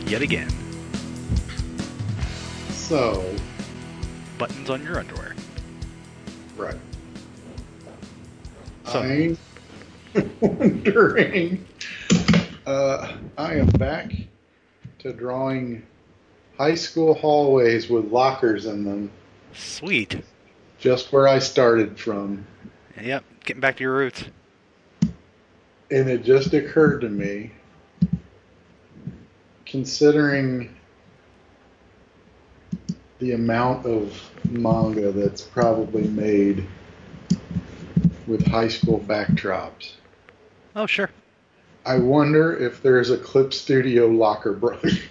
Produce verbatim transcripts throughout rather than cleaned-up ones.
yet again. So, buttons on your underwear. Right. So, I'm wondering. Uh, I am back to drawing high school hallways with lockers in them. Sweet. Just where I started from. Yep, getting back to your roots. And it just occurred to me, considering the amount of manga that's probably made with high school backdrops. Oh, sure. I wonder if there's a Clip Studio locker brush.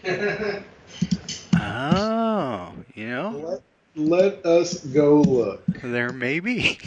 Oh, you know? Let, let us go look. There may be.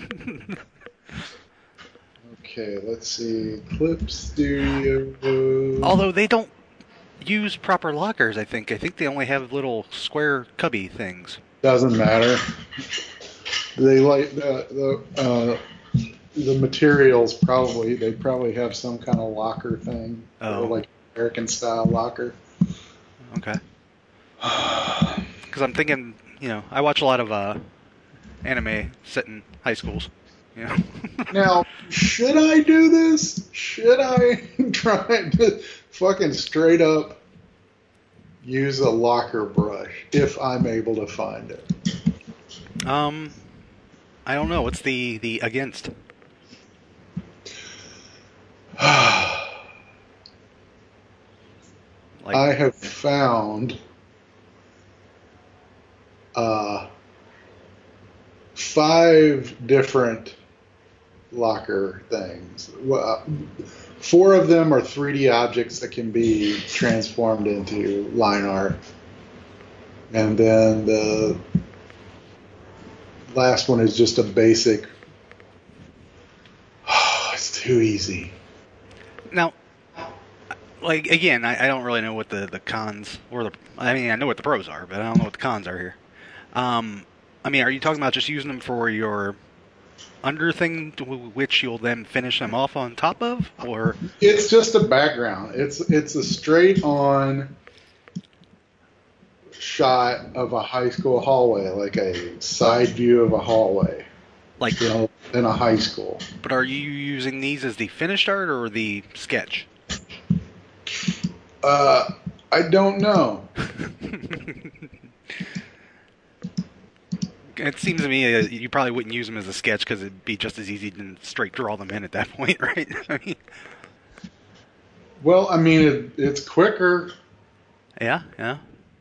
Okay, let's see. Clip Studio. Although they don't use proper lockers, I think. I think they only have little square cubby things. Doesn't matter. They like the the uh, the materials probably. They probably have some kind of locker thing, Oh. or like American style locker. Okay. Because I'm thinking, you know, I watch a lot of uh, anime set in high schools. You know? Now, should I do this? Should I try to fucking straight up use a locker brush if I'm able to find it? Um, I don't know. What's the, the against? Like, I have found uh, five different locker things. Well, four of them are three D objects that can be transformed into line art. And then the last one is just a basic. Oh, it's too easy. now, like, again, I, I don't really know what the, the cons, or the, I mean, I know what the pros are, but I don't know what the cons are here. Um, I mean, are you talking about just using them for your under thing, to which you'll then finish them off on top of, or? It's just a background. It's it's a straight on shot of a high school hallway, like a side view of a hallway, Like, you know, in a high school. but are you using these as the finished art or the sketch? Uh, I don't know. It seems to me uh, you probably wouldn't use them as a sketch because it'd be just as easy to straight draw them in at that point, right? I mean, Well, I mean, it, it's quicker. yeah, yeah.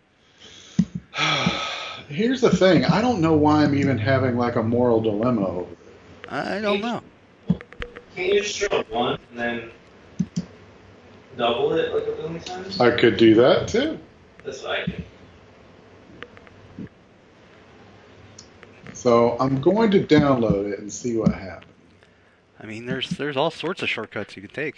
Here's the thing. I don't know why I'm even having like a moral dilemma over it. I don't know. Can't you just draw one and then double it like a billion times? I could do that too. That's what I do. So I'm going to download it and see what happens. I mean, there's there's all sorts of shortcuts you could take.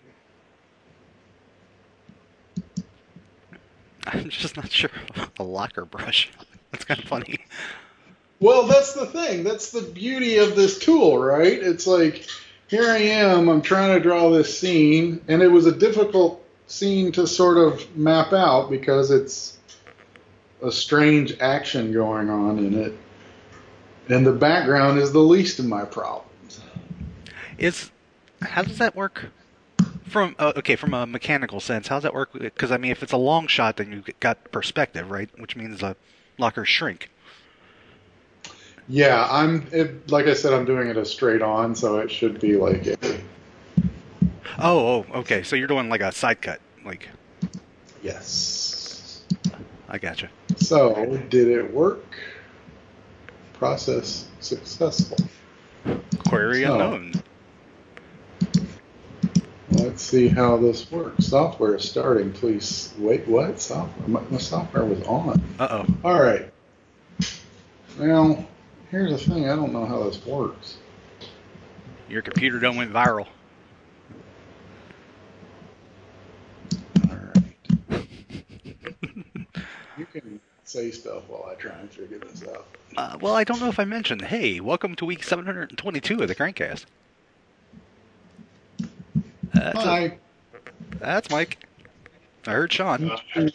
I'm just not sure a locker brush. That's kind of funny. Well, that's the thing. That's the beauty of this tool, right? It's like, here I am, I'm trying to draw this scene, and it was a difficult scene to sort of map out because it's a strange action going on in it. And the background is the least of my problems. Is how does that work? From uh, okay, from a mechanical sense, how does that work? Because I mean, if it's a long shot, then you've got perspective, right? Which means the lockers shrink. Yeah, I'm. It, like I said, I'm doing it a straight on, so it should be like a. Oh, oh, okay. So you're doing like a side cut, like. Yes. I gotcha. So, did it work? Process successful. Query So, unknown. Let's see how this works. Software is starting. Please wait. What software? My, my software was on. Uh oh. All right. Well, here's the thing. I don't know how this works. Your computer done went viral. All right. You can say stuff while I try and figure this out. Uh, well, I don't know if I mentioned. Hey, welcome to week seven hundred twenty-two of the Crankcast. That's Hi. A, that's Mike. I heard Sean.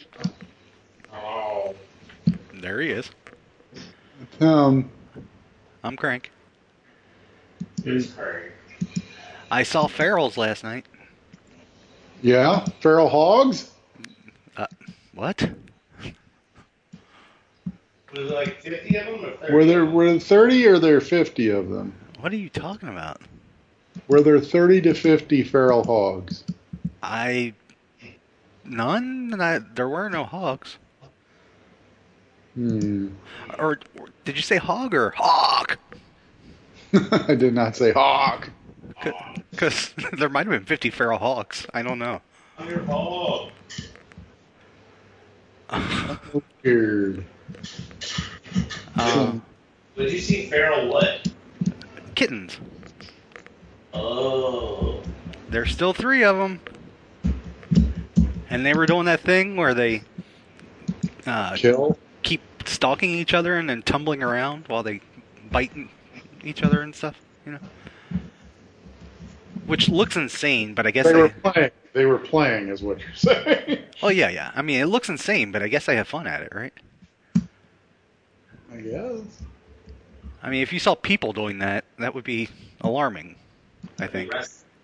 Oh. There he is. Um, I'm Crank. It's Craig. I saw Ferals last night. yeah, feral hogs. Uh, what? Was it like fifty of them or thirty? Were there were there thirty or there fifty of them? What are you talking about? Were there thirty to fifty feral hogs? I none. I, there were no hogs. Hmm. Or, or did you say hog or hog? I did not say hog. Because there might have been fifty feral hogs. I don't know. I'm your hog. Weird. Um, Did you see feral what? kittens. Oh. There's still three of them. And they were doing that thing where they uh, Kill. keep stalking each other and then tumbling around while they bite each other and stuff, you know? Which looks insane, but I guess They I... were playing. They were playing, is what you're saying. Oh, yeah, yeah. I mean, it looks insane, but I guess I have fun at it, right? I guess. I mean, if you saw people doing that, that would be alarming, I think.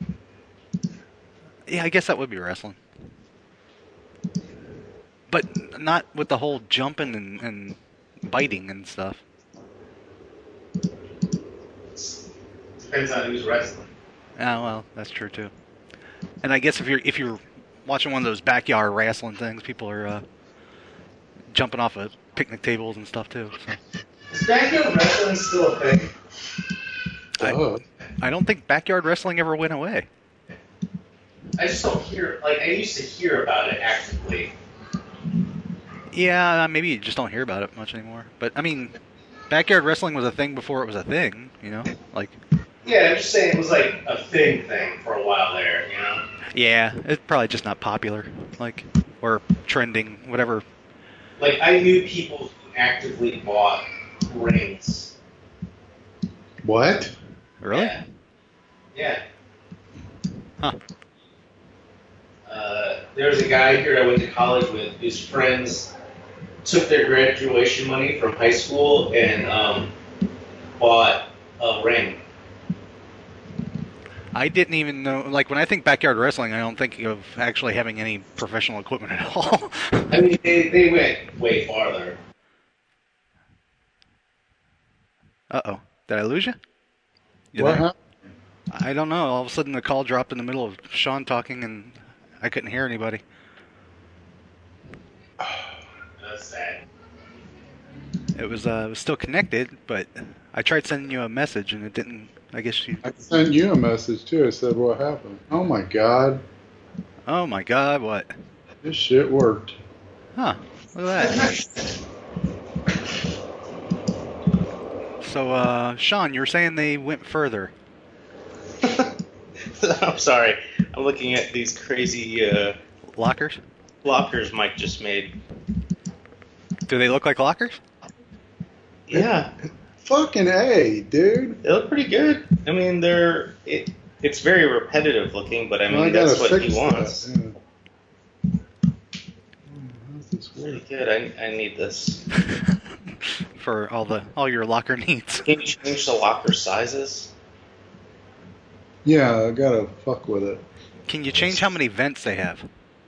Yeah, I guess that would be wrestling. But not with the whole jumping and, and biting and stuff. Depends on who's wrestling. Oh, well, that's true, too. And I guess if you're if you're watching one of those backyard wrestling things, people are uh, jumping off of picnic tables and stuff, too. So. Is backyard wrestling still a thing? I, Oh. I don't think backyard wrestling ever went away. I just don't hear, like, I used to hear about it actively. Yeah, maybe you just don't hear about it much anymore. But, I mean, backyard wrestling was a thing before it was a thing, you know? Like... Yeah, I'm just saying it was like a thing thing for a while there, you know? Yeah, it's probably just not popular, like, or trending, whatever. Like, I knew people who actively bought rings. What? Really? Yeah. Yeah. Huh. Uh, there was a guy here I went to college with whose friends took their graduation money from high school and um, bought a ring. I didn't even know, like, when I think backyard wrestling, I don't think of actually having any professional equipment at all. I mean, they, they went way farther. Uh-oh. Did I lose you? You What there? happened? I don't know. All of a sudden the call dropped in the middle of Sean talking and I couldn't hear anybody. That's sad. It was, uh, it was still connected, but I tried sending you a message and it didn't, I guess you... I sent you a message too. I said, what happened? Oh my god. Oh my god, what? This shit worked. Huh. Look at that. So, uh, Sean, you were saying they went further. I'm sorry. I'm looking at these crazy uh, Lockers? lockers Mike just made. Do they look like lockers? Yeah, Fucking A, dude. they look pretty good. I mean, they're it, it's very repetitive looking, but I mean Well, I that's gotta what fix he wants. that. Yeah. How's this work? Pretty good. I I need this. For all the all your locker needs. Can you change the locker sizes? Yeah, I gotta fuck with it. Can you change how many vents they have?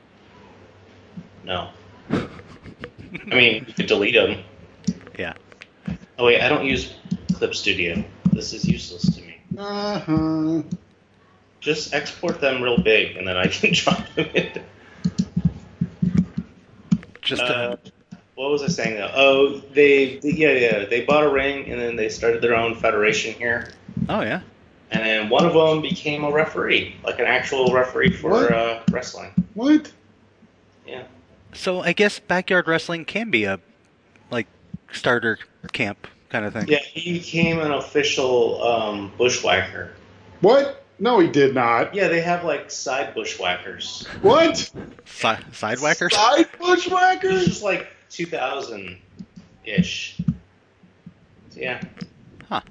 No. I mean, you could delete them. Yeah. Oh wait, I don't use Clip Studio. This is useless to me. Uh-huh. Just export them real big, and then I can drop them in. Just uh, Uh, what was I saying though? Oh, they, they yeah yeah they bought a ring and then they started their own federation here, oh yeah. and then one of them became a referee, like an actual referee for What? uh, wrestling. What? Yeah. So I guess backyard wrestling can be a like starter camp kind of thing. Yeah, he became an official um, bushwhacker. What? No, he did not. Yeah, they have like side bushwhackers. What? Si- sidewhackers. Side This bushwhackers? is like two thousand ish. Yeah. Huh.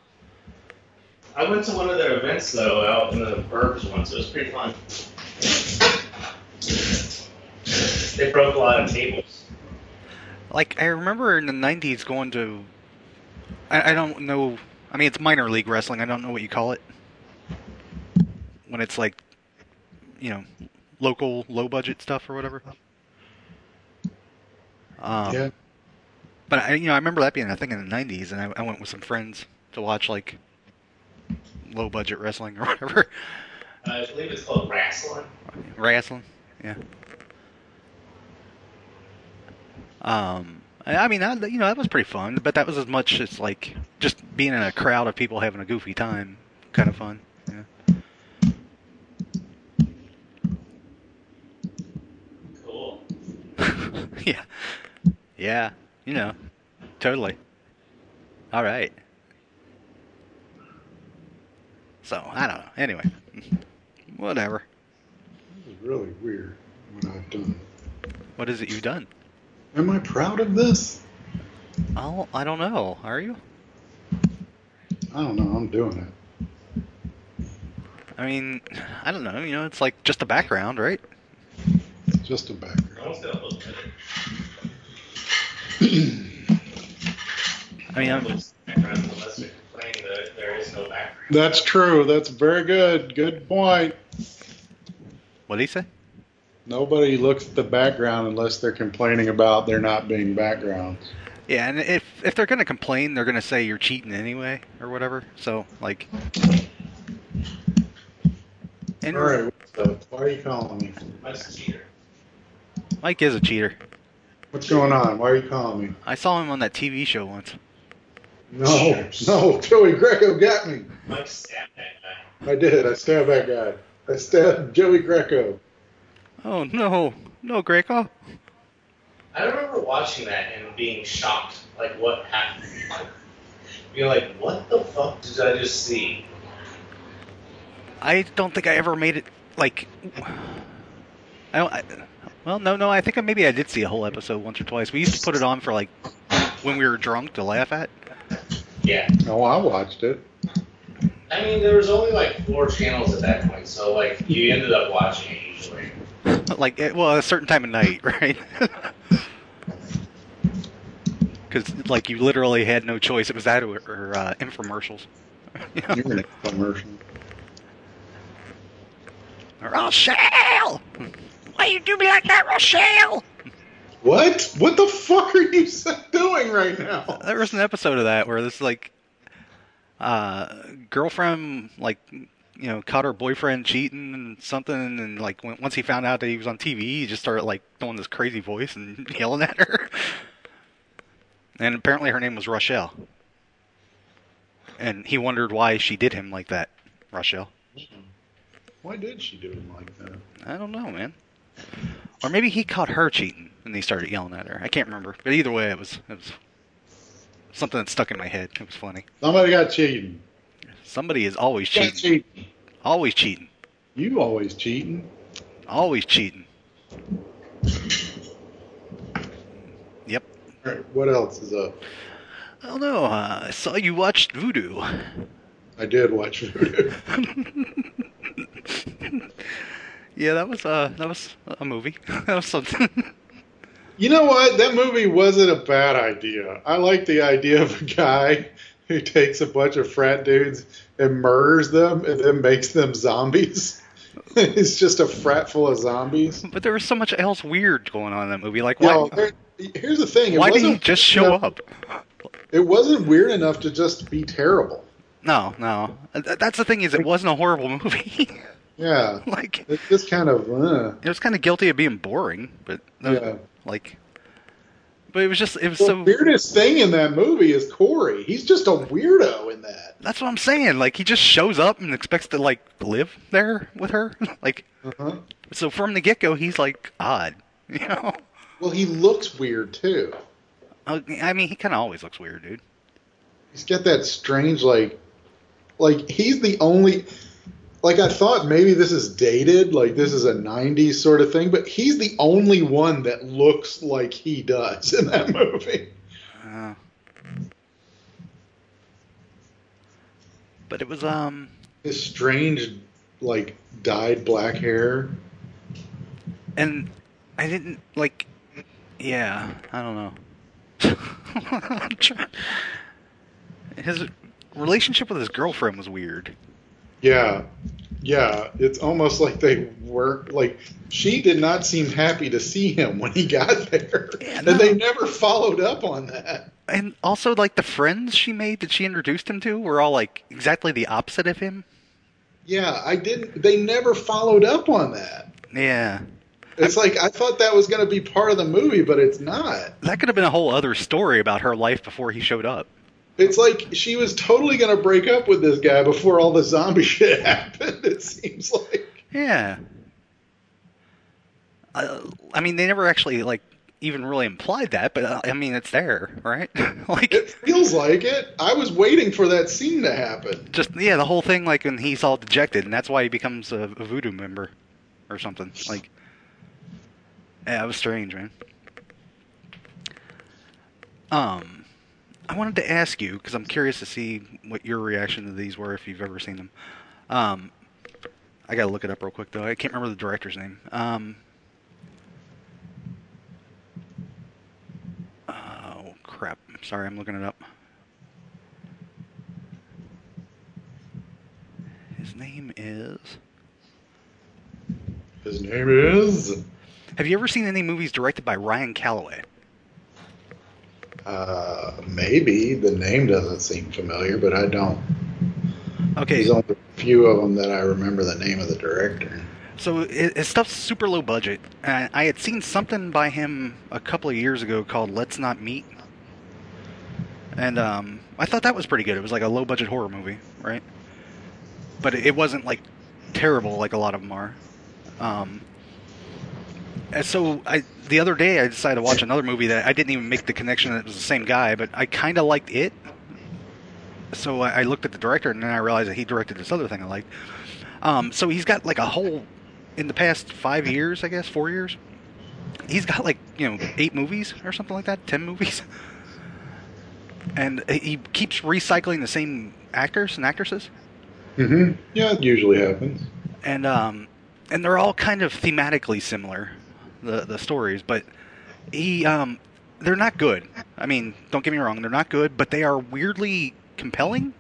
I went to one of their events, though, out in the burbs once. It was pretty fun. They broke a lot of tables. Like, I remember in the nineties going to... I, I don't know... I mean, it's minor league wrestling. I don't know what you call it. When it's like, you know, local, low-budget stuff or whatever. Um, Yeah. But, I, you know, I remember that being a thing in the nineties, and I, I went with some friends to watch, like, low-budget wrestling or whatever. Uh, I believe it's called wrestling. Wrestling, yeah. Um, I I mean, that, you know, that was pretty fun, but that was as much as, like, just being in a crowd of people having a goofy time. Kind of fun, yeah. Cool. Yeah. Yeah, you know, totally. All right. So, I don't know. Anyway, whatever. This is really weird what I've done. What is it you've done? Am I proud of this? Oh, I don't know. Are you? I don't know. I'm doing it. I mean, I don't know. You know, it's like just a background, right? It's just a background. No one's gonna look at it. I mean, I'm, Unless they're complaining that there is no background. That's true. That's very good. Good point. what did he say? Nobody looks at the background unless they're complaining about there not being backgrounds. Yeah, and if if they're gonna complain, they're gonna say you're cheating anyway or whatever. So, like, and All right. What's up? Why are you calling me? Mike's a cheater. Mike is a cheater. What's going on? Why are you calling me? I saw him on that T V show once. No, no. Joey Greco got me. Mike stabbed that guy. I did. I stabbed that guy. I stabbed Joey Greco. Oh no, no, Greco. I remember watching that and being shocked, like what happened. Like, being like, what the fuck did I just see? I don't think I ever made it. Like, I don't. I, well, no, no. I think I, maybe I did see a whole episode once or twice. We used to put it on for like when we were drunk to laugh at. Yeah. Oh, I watched it. I mean, there was only like four channels at that point, so like you ended up watching it usually. Like, eh, well, a certain time of night, right? Because like you literally had no choice. It was that or, or uh, infomercials. You know? You're in a commercial. Rochelle! Why you do me like that, Rochelle? What? What the fuck are you doing right now? There was an episode of that where this like uh, girlfriend like you know caught her boyfriend cheating and something, and like when, once he found out that he was on T V, he just started like doing this crazy voice and yelling at her. And apparently her name was Rochelle. And he wondered why she did him like that, Rochelle. Why did she do him like that? I don't know, man. Or maybe he caught her cheating and he started yelling at her. I can't remember. But either way, it was it was something that stuck in my head. It was funny. Somebody got cheating. Somebody is always Got cheating. cheating. Always cheating. You always cheating. Always cheating. Yep. All right, what else is up? I don't know. Uh, I saw you watched Voodoo. I did watch Voodoo. Yeah, that was uh, that was a movie. That was something. You know what? That movie wasn't a bad idea. I like the idea of a guy who takes a bunch of frat dudes and murders them and then makes them zombies. It's just a frat full of zombies. But there was so much else weird going on in that movie. Like, why? Yo, there, here's the thing. It why did he wasn't just weird show enough- up? It wasn't weird enough to just be terrible. No, no. Th- That's the thing is, it wasn't a horrible movie. Yeah. Like, It's just kind of, uh, it was kind of guilty of being boring, but no, yeah. like, but it was just, it was The so. weirdest thing in that movie is Corey. He's just a weirdo in that. That's what I'm saying. Like, he just shows up and expects to like live there with her. Like, Uh-huh. so from the get go, he's like odd. You know. Well, he looks weird, too. I mean, he kind of always looks weird, dude. He's got that strange, like, like, he's the only, like, I thought maybe this is dated, like, this is a nineties sort of thing, but he's the only one that looks like he does in that movie. Uh, but it was um. His strange, like, dyed black hair. And I didn't like. Yeah, I don't know. I'm trying- his relationship with his girlfriend was weird. Yeah, yeah. It's almost like they were like she did not seem happy to see him when he got there, Yeah, no. and they never followed up on that. And also, like the friends she made that she introduced him to were all like exactly the opposite of him. Yeah, I didn't. They never followed up on that. Yeah, It's like I thought that was going to be part of the movie, but it's not. that could have been a whole other story about her life before he showed up. It's like she was totally going to break up with this guy before all the zombie shit happened. It seems like. Yeah. Uh, I mean, they never actually like even really implied that, but uh, I mean, it's there, right? Like, It feels like it. I was waiting for that scene to happen. just yeah, the whole thing, like when he's all dejected, and that's why he becomes a, a voodoo member or something. Like, yeah, it was strange, man. Um, I wanted to ask you because I'm curious to see what your reaction to these were if you've ever seen them. Um, I gotta look it up real quick though. I can't remember the director's name. Um. Oh crap! Sorry, I'm looking it up. His name is. His name is. Have you ever seen any movies directed by Ryan Calloway? Uh, maybe the name doesn't seem familiar, but I don't. Okay, There's only a few of them that I remember the name of the director. so it, his stuff's super low budget. And I had seen something by him a couple of years ago called Let's Not Meet, and um, I thought that was pretty good. It was like a low budget horror movie, right? But it wasn't like terrible like a lot of them are. Um, and so I the other day I decided to watch another movie that I didn't even make the connection that it was the same guy, but I kind of liked it. So I, I looked at the director and then I realized that he directed this other thing I liked. Um, so he's got like a whole in the past five years, I guess, four years. He's got like you know eight movies or something like that, ten movies, and he keeps recycling the same actors and actresses. Mm-hmm. Yeah, it usually happens. and um, and they're all kind of thematically similar, the the stories, but he um, they're not good. I mean, don't get me wrong, they're not good, but they are weirdly compelling.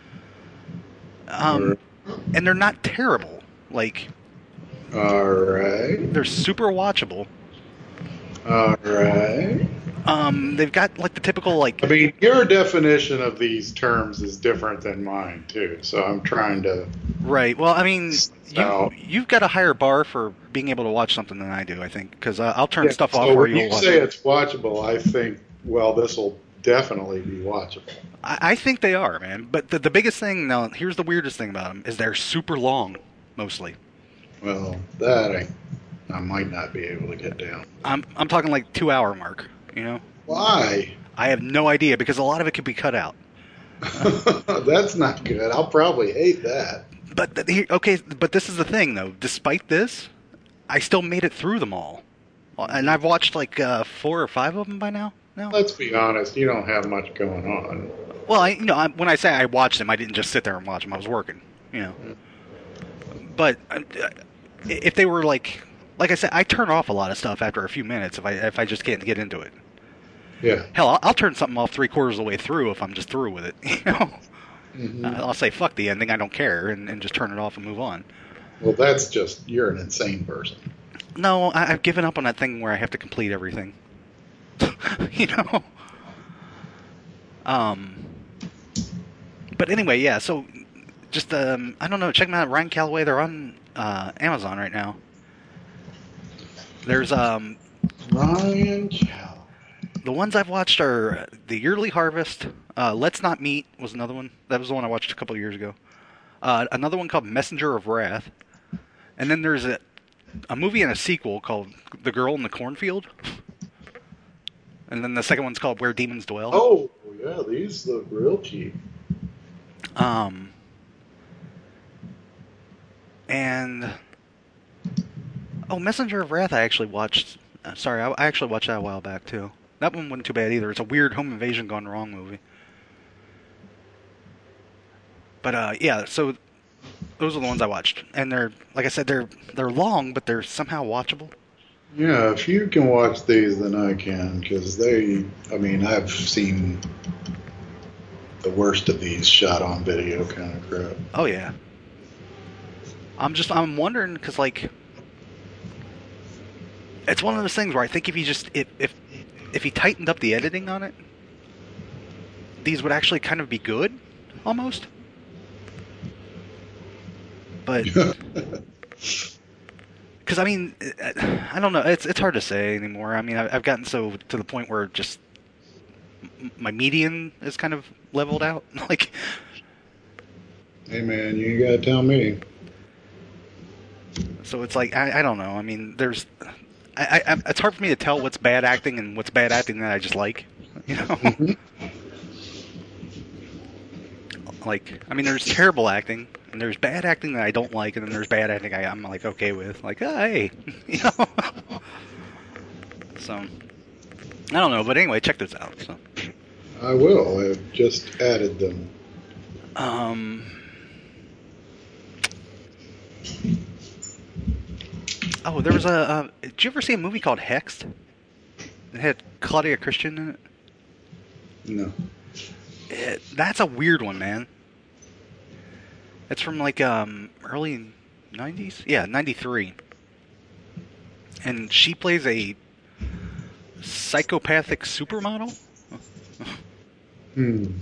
Um, and they're not terrible. Like, All right. they're super watchable. All right. Um, they've got like the typical like. I mean, your definition of these terms is different than mine too. So I'm trying to. Right. Well, I mean, you, So- you've got a higher bar for being able to watch something than I do, I think, because uh, I'll turn Yeah, stuff so off where when you'll you watch say it. it's watchable, I think, well, this will definitely be watchable. I, I think they are, man. But the, the biggest thing, now, here's the weirdest thing about them, is they're super long, mostly. Well, that I, I might not be able to get down. I'm I'm talking like two hour mark, you know? Why? I have no idea, because a lot of it could be cut out. That's not good. I'll probably hate that. But, the, here- okay, but this is the thing, though. Despite this, I still made it through them all. And I've watched like uh, four or five of them by now. No. Let's be honest. You don't have much going on. Well, I, you know, I, when I say I watched them, I didn't just sit there and watch them. I was working, you know. But uh, if they were like, like I said, I turn off a lot of stuff after a few minutes if I if I just can't get into it. Yeah. Hell, I'll, I'll turn something off three quarters of the way through if I'm just through with it. You know, Mhm. Uh, I'll say fuck the ending, I don't care, and, and just turn it off and move on. Well, that's just you're an insane person. No, I, I've given up on that thing where I have to complete everything. You know. Um. But anyway, yeah. So, just um, I don't know. Check them out, Ryan Calloway. They're on uh, Amazon right now. There's um, Ryan Cal. the ones I've watched are The Yearly Harvest. Uh, Let's Not Meet was another one. That was the one I watched a couple of years ago. Uh, another one called Messenger of Wrath. And then there's a a movie and a sequel called The Girl in the Cornfield. And then the second one's called Where Demons Dwell. Oh, yeah, these look real cheap. Um, and oh, Messenger of Wrath I actually watched. Uh, sorry, I, I actually watched that a while back too. That one wasn't too bad either. It's a weird home invasion gone wrong movie. But uh, yeah, so those are the ones I watched, and they're like I said, they're they're long, but they're somehow watchable. Yeah, if you can watch these, then I can, because they, I mean, I've seen the worst of these shot on video kind of crap. Oh yeah. I'm just I'm wondering because like it's one of those things where I think if you just if if if he tightened up the editing on it, these would actually kind of be good, almost. But because I mean, I don't know. It's it's hard to say anymore. I mean, I've gotten so to the point where just my median is kind of leveled out. Like, Hey man, you gotta tell me. so it's like I, I don't know. I mean, there's I, I it's hard for me to tell what's bad acting and what's bad acting that I just like. You know, Mm-hmm. like I mean, there's terrible acting and there's bad acting that I don't like, and then there's bad acting I, I'm like okay with. Like, oh, hey, you know. So I don't know, but anyway, check this out. So. I will. I've just added them. Um. Oh, there was a. Uh, did you ever see a movie called Hexed? It had Claudia Christian in it. No. it. That's a weird one, man. It's from like um early nineties. Yeah, ninety-three. And she plays a psychopathic supermodel. Hmm.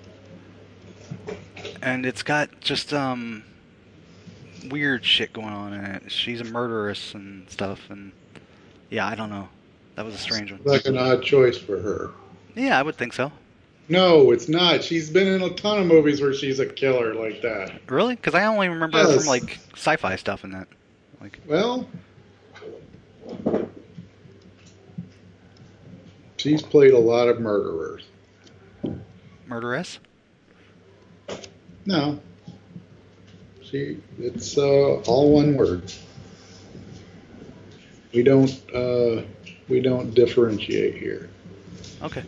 And it's got just um weird shit going on in it. She's a murderess and stuff, and yeah, I don't know. That was a strange one. Like an odd choice for her. Yeah, I would think so. No, it's not. She's been in a ton of movies where she's a killer like that. Really? Because I only remember her Yes. from like sci-fi stuff and that. Like, Well, she's played a lot of murderers. murderess. No. She, it's uh, all one word. We don't, uh, we don't differentiate here. Okay.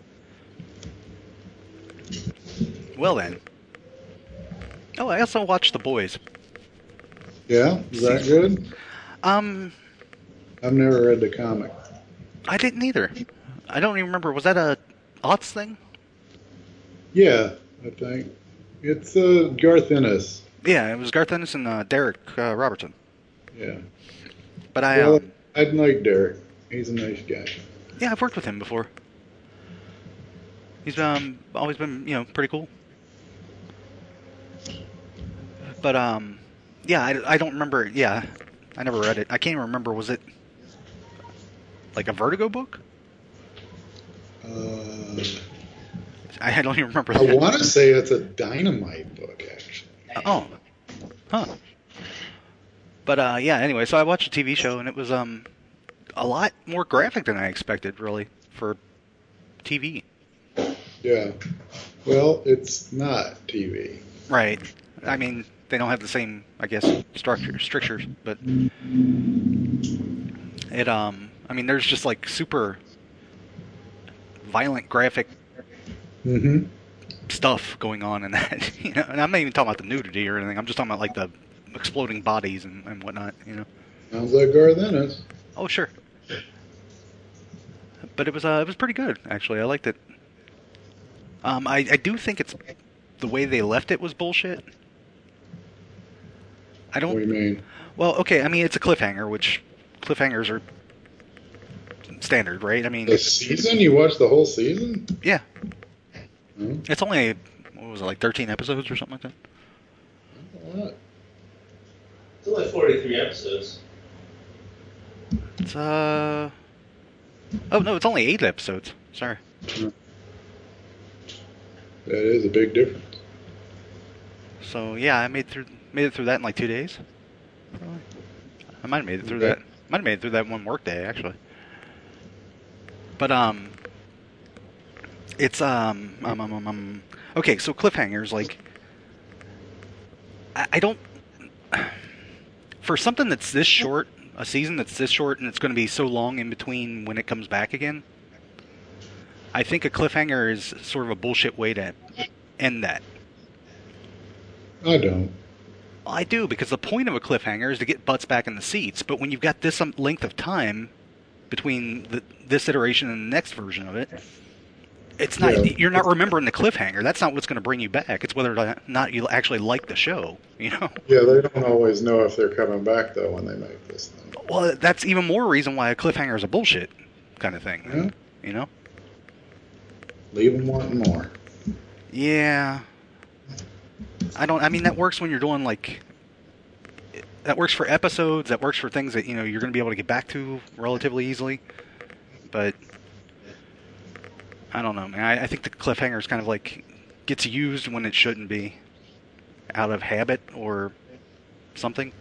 Well then. Oh, I also watched The Boys. Yeah, is that good? Um, I've never read the comic. I didn't either. I don't even remember. Was that a Aughts thing? Yeah, I think it's uh, Garth Ennis. Yeah, it was Garth Ennis and uh, Derek uh, Robertson. Yeah. But I, Well, um, I like Derek. He's a nice guy. yeah, I've worked with him before. He's um always been, you know, pretty cool. But um, yeah, I, I don't remember. Yeah, I never read it. I can't even remember. Was it like a Vertigo book? Uh, I, I don't even remember. I that. want to say it's a Dynamite book, actually. Oh, huh. But uh, yeah. Anyway, so I watched a T V show, and it was um a lot more graphic than I expected, really, for T V. Yeah. Well, it's not T V. Right. I mean, they don't have the same, I guess, structure strictures, but it um. I mean, there's just like super violent graphic Mm-hmm. stuff going on in that, you know. And I'm not even talking about the nudity or anything. I'm just talking about like the exploding bodies and, and whatnot, you know. Sounds like Garth Ennis. Oh sure. But it was uh, it was pretty good actually. I liked it. Um, I I do think it's the way they left it was bullshit. I What do you don't. mean? Well, okay. I mean, it's a cliffhanger, which cliffhangers are standard, right? I mean, The season? You watched the whole season? yeah. Hmm? It's only what was it like thirteen episodes or something like that. What? It's only forty-three episodes. It's uh. Oh no, it's only eight episodes. Sorry. That is a big difference. So yeah, I made through made it through that in like two days. Probably. I might have made it through Okay. that. Might have made it through that one work day actually. But um, it's um um um um. um okay, so cliffhangers like. I, I don't. For something that's this short, a season that's this short, and it's going to be so long in between when it comes back again. I think a cliffhanger is sort of a bullshit way to end that. I don't. Well, I do, because the point of a cliffhanger is to get butts back in the seats. But when you've got this um, length of time between the, this iteration and the next version of it, it's not. Yeah. You're not remembering the cliffhanger. That's not what's going to bring you back. It's whether or not you actually like the show. You know. Yeah, they don't always know if they're coming back though when they make this thing. Well, that's even more reason why a cliffhanger is a bullshit kind of thing. Yeah. You know. Leave them wanting more. Yeah. I don't. I mean, that works when you're doing like. That works for episodes. That works for things that you know you're going to be able to get back to relatively easily. But I don't know, man. I, I think the cliffhanger is kind of like gets used when it shouldn't be, out of habit or something.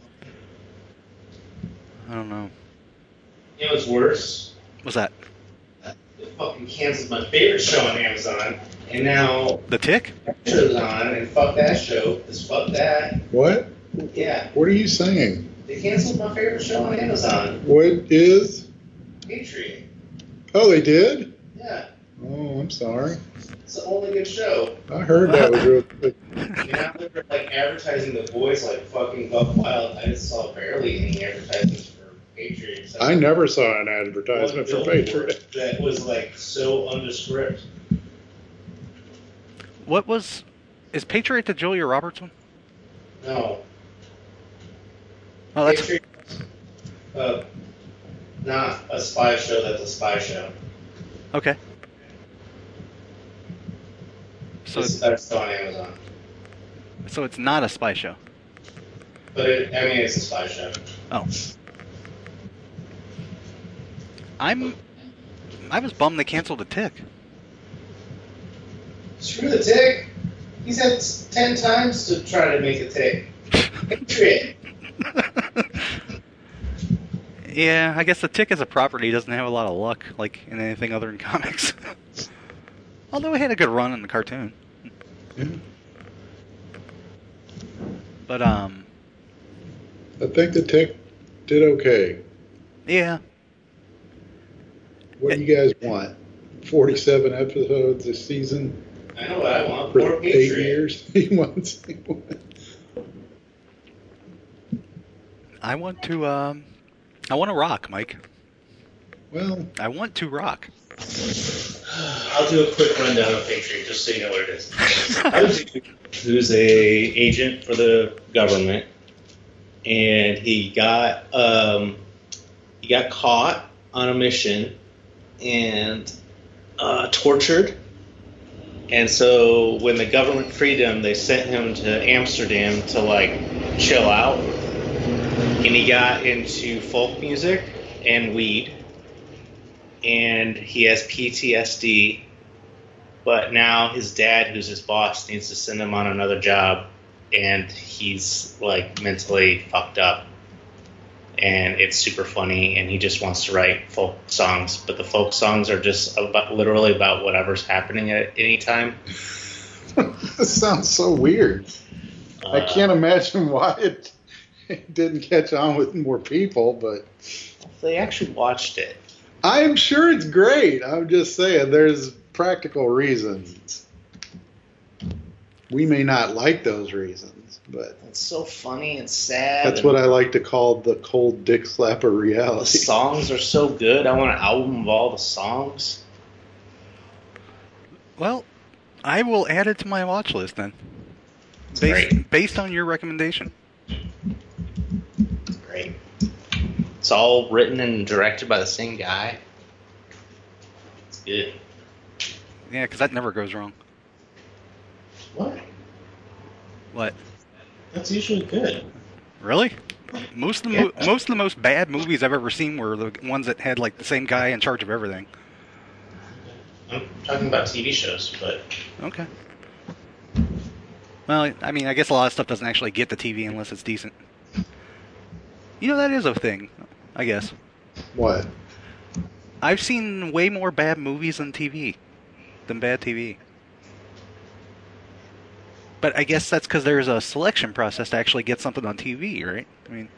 I don't know. You know what's worse? What's that? They fucking canceled my favorite show on Amazon, and now The Tick? that show's on, and fuck that show, because fuck that. What? Yeah, What are you saying? they canceled my favorite show on Amazon, What is? Patriot. Oh, they did? Yeah, Oh, I'm sorry. it's the only good show. I heard that was real good. You know, they were like advertising The Boys like fucking buck wild. I just saw barely any advertisements for Patriot. except I never saw an one advertisement for billboard Patriot. that was like so undescript. What was... Is Patriot the Julia Roberts one? No. Oh, that's... Patriot, uh, not a spy show that's a spy show. Okay. So It's, it's, that's still on Amazon. so it's not a spy show. But it, I mean, it's a spy show. Oh. I'm... I was bummed they canceled The Tick. Screw the Tick. He's had ten times to try to make a Tick. Patriot. Yeah, I guess The Tick as a property doesn't have a lot of luck, like in anything other than comics. Although it had a good run in the cartoon. Yeah. But, um... I think the Tick did okay. yeah. What do you guys want? forty-seven episodes a season I know what I want. for More eight Patriot. years? He wants. He wants. I want to, um... I want to rock, Mike. Well, I want to rock. I'll do a quick rundown of Patriot just so you know what it is. Who's a agent for the government, and he got um, he got caught on a mission and uh, tortured. And so when the government freed him, they sent him to Amsterdam to like chill out. And he got into folk music and weed. And he has P T S D. But now his dad, who's his boss, needs to send him on another job. And he's like mentally fucked up. And it's super funny. And he just wants to write folk songs. But the folk songs are just about, literally about whatever's happening at any time. this sounds so weird. Uh, I can't imagine why it, it didn't catch on with more people, but They actually watched it. I'm sure it's great. I'm just saying there's practical reasons. We may not like those reasons, but It's so funny and sad. that's and what I like to call the cold dick slap of The reality. songs are so good. I want an album of all the songs. Well, I will add it to my watch list then. It's Based, great. based on your recommendation. Great. It's all written and directed by the same guy. It's good. Yeah, because that never goes wrong. What? What? That's usually good. Really? Most of the mo- most of the most bad movies I've ever seen were the ones that had like the same guy in charge of everything. I'm talking about T V shows, but Okay. Well, I mean, I guess a lot of stuff doesn't actually get to T V unless it's decent. You know, that is a thing, I guess. What? I've seen way more bad movies than T V, than bad T V. But I guess that's because there's a selection process to actually get something on T V, right? I mean,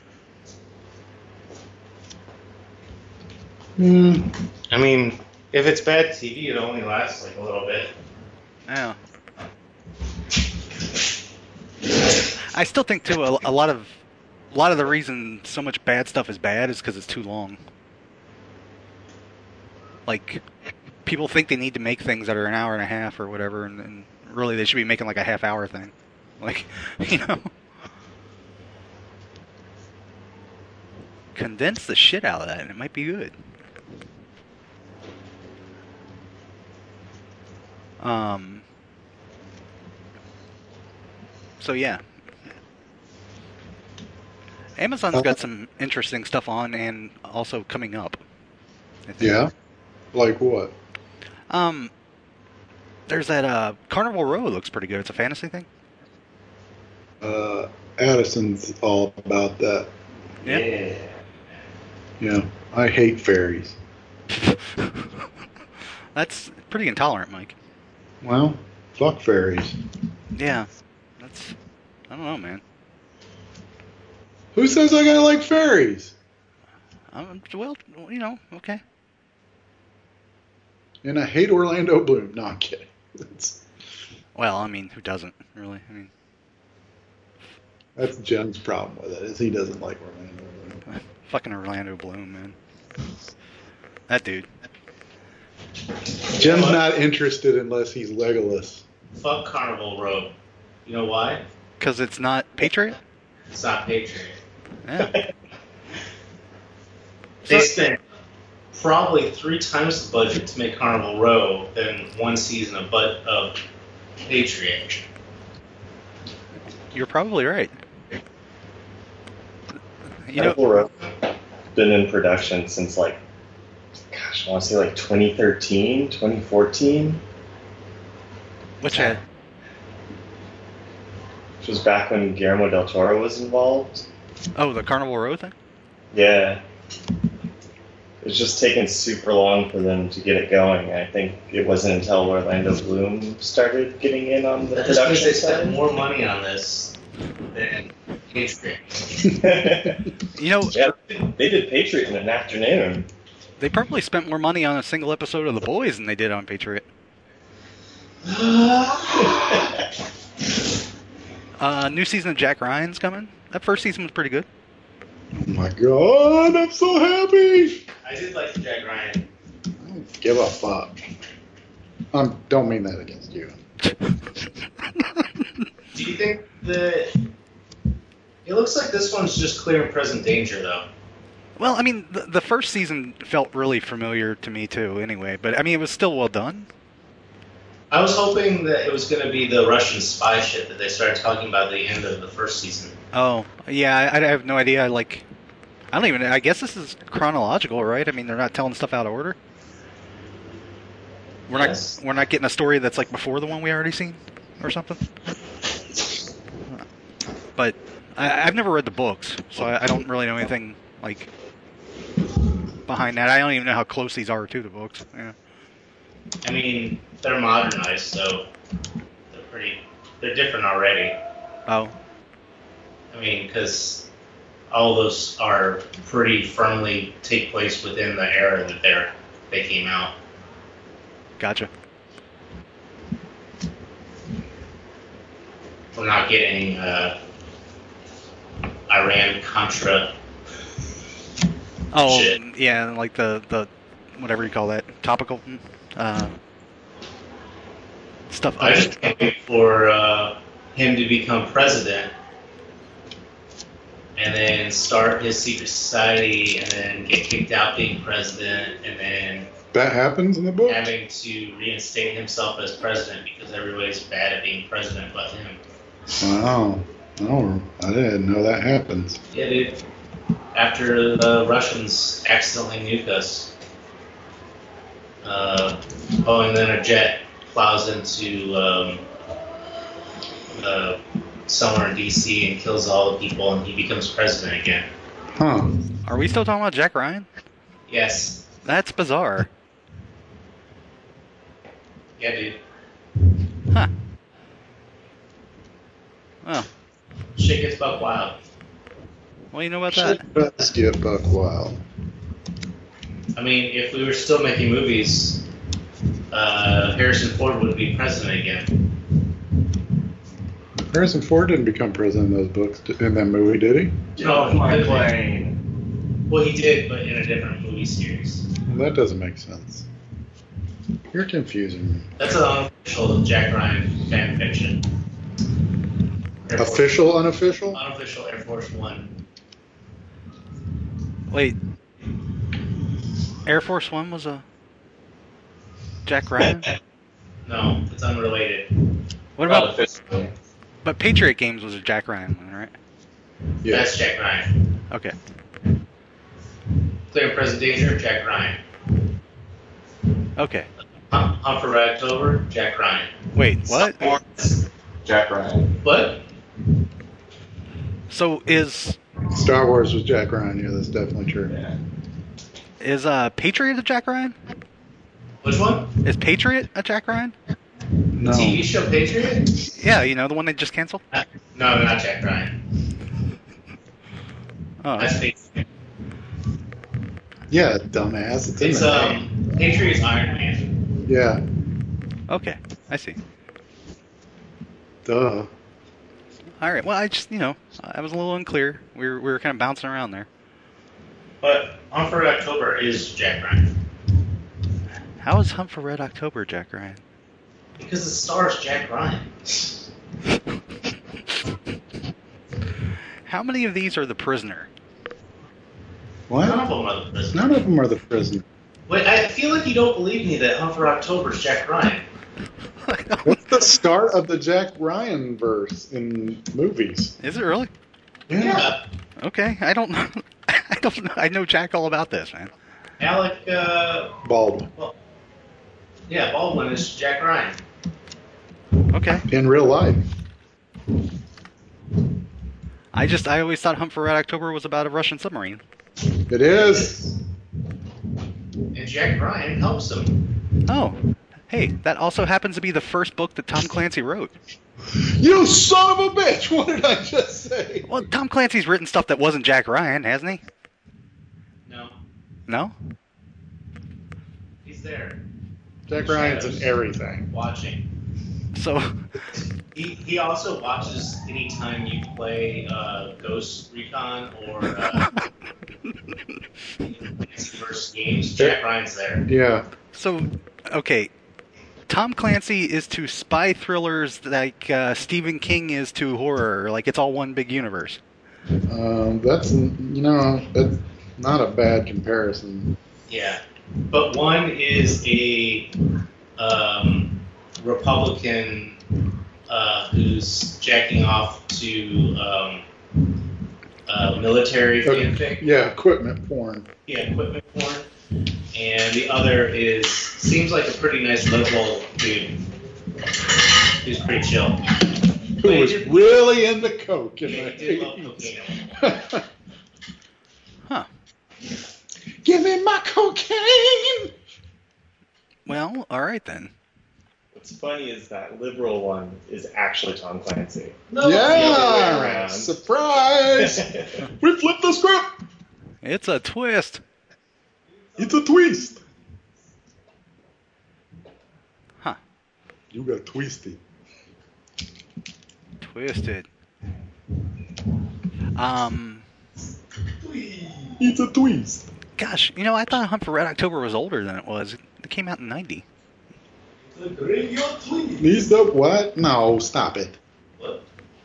Hmm. I mean, if it's bad T V, it only lasts like a little bit. yeah. I I still think too a, a lot of a lot of the reason so much bad stuff is bad is because it's too long. Like, people think they need to make things that are an hour and a half or whatever, and, and really they should be making like a half hour thing. Like, you know, condense the shit out of that, and it might be good. Um. So yeah, Amazon's got some interesting stuff on, and also coming up. I think. Yeah? Like what? Um. There's that uh, Carnival Row looks pretty good. It's a fantasy thing. Uh, Addison's all about that. Yeah. Yeah. Yeah. I hate fairies. That's pretty intolerant, Mike. Well, fuck fairies. Yeah. That's. I don't know, man. Who says I gotta like fairies? Um, well, you know, okay. And I hate Orlando Bloom. No, I'm kidding. That's, Well, I mean, who doesn't, really? I mean, that's Jen's problem with it, is he doesn't like Orlando Bloom. fucking Orlando Bloom, man. That dude. Jen's not interested unless he's Legolas. Fuck Carnival Row. You know why? Because it's not Patriot? It's not Patriot. Yeah. They So- spent probably three times the budget to make Carnival Row than one season of, but, of Patriot. You're probably right. You know, Carnival Row been in production since like, gosh, I want to say like twenty thirteen, twenty fourteen, which I, which was back when Guillermo del Toro was involved. oh, the Carnival Row thing? Yeah. It was just taking super long for them to get it going. I think it wasn't until Orlando Bloom started getting in on the That's because production they spent side. more money on this than Patriot. You know, Yeah, they did Patriot in an afternoon. they probably spent more money on a single episode of The Boys than they did on Patriot. Uh, new season of Jack Ryan's coming. That first season was pretty good. Oh my god, I'm so happy! I did like Jack Ryan. I don't give a fuck. I don't mean that against you. Do you think that... It looks like this one's just clear and present danger, though. Well, I mean, the, the first season felt really familiar to me, too, anyway. But, I mean, it was still well done. I was hoping that it was going to be the Russian spy shit that they started talking about at the end of the first season. Oh, yeah, I, I have no idea. Like, I don't even... I guess this is chronological, right? I mean, they're not telling stuff out of order. We're Yes. not we're not getting a story that's, like, before the one we already seen or something. But I, I've never read the books, so I, I don't really know anything, like, behind that. I don't even know how close these are to the books. Yeah. I mean, they're modernized, so they're pretty... They're different already. Oh, I mean, because all those are pretty firmly take place within the era that they're they came out. gotcha. We're not getting uh, Iran Contra. Oh, Shit. yeah, like the, the whatever you call that, topical uh, stuff. I just can't wait for uh, him to become president, and then start his secret society, and then get kicked out being president, and then That happens in the book? having to reinstate himself as president because everybody's bad at being president but him. Wow. Oh, I didn't know that happens. Yeah, dude. After the Russians accidentally nuke us. Uh, oh, and then a jet plows into um, uh, somewhere in D C and kills all the people, and he becomes president again. Huh. Are we still talking about Jack Ryan? Yes. That's bizarre. Yeah, dude. Huh. Oh, Shit gets buck wild. what do you know about that? Shit does get buck wild. I mean, if we were still making movies, uh, Harrison Ford would be president again. Harrison Ford didn't become president in those books, in that movie, did he? No, he my couldn't. plane. Well, he did, but in a different movie series. Well, that doesn't make sense. You're confusing me. That's an unofficial Jack Ryan fan fiction. Air Force- Official, unofficial? Unofficial Air Force One. Wait. Air Force One was a Jack Ryan? No, it's unrelated. What about? Unofficially. But Patriot Games was a Jack Ryan one, right? Yeah. That's Jack Ryan. Okay. Clear and Present Danger, Jack Ryan. Okay. Hunt, Hunt for Red October, Jack Ryan. Wait, what? Star Wars, Jack Ryan. What? So is Star Wars was Jack Ryan. Yeah, that's definitely true. Yeah. is uh Patriot a Jack Ryan? Which one? Is Patriot a Jack Ryan? No. T V show Patriot? Yeah, you know the one they just canceled. Uh, No, not Jack Ryan. Oh, That's Patriot. Yeah, dumbass. It's in It's the name. um Patriot's Iron Man. Yeah. okay. I see. Duh. All right. Well, I just you know I was a little unclear. We were we were kind of bouncing around there. But Hunt for Red October is Jack Ryan. How is Hunt for Red October Jack Ryan? Because it stars Jack Ryan. How many of these are The Prisoner? What? None of them are the prisoner. None of them are the prisoner. Wait, I feel like you don't believe me that Hunt for October is Jack Ryan. What's the start of the Jack Ryan verse in movies? Is it really? Yeah. Okay. I don't know. I don't know. I know Jack all about this, man. Alec, uh, Baldwin. well, yeah, Baldwin is Jack Ryan. Okay. In real life. I just I always thought Hunt for Red October was about a Russian submarine. It is. And Jack Ryan helps him. Oh. Hey, that also happens to be the first book that Tom Clancy wrote. You son of a bitch! What did I just say? Well, Tom Clancy's written stuff that wasn't Jack Ryan, hasn't he? No, No? he's there Jack Ryan's in everything. watching. So, He he also watches anytime you play uh, Ghost Recon or uh, versus games. Jack Ryan's there. Yeah. so okay. Tom Clancy is to spy thrillers like uh, Stephen King is to horror. Like it's all one big universe. Um, that's, you know, that's not a bad comparison. Yeah, but one is a um, Republican uh, who's jacking off to um, uh, military fanfic. Yeah, equipment porn. Yeah, equipment porn. And the other is seems like a pretty nice liberal dude. He's pretty chill. Who But he was did- really into coke in Yeah, the he did love eighties. cocaine. Huh. Give me my cocaine! Well, all right then. What's funny is that liberal one is actually Tom Clancy. No, Yeah! around. Surprise! We flipped the script! It's a twist. It's a twist! Huh. You got twisted. Twisted. Um. It's a twist. Gosh, you know, I thought Hunt for Red October was older than it was. It came out in ninety. The graveyard twins. These the what? No, stop it. What?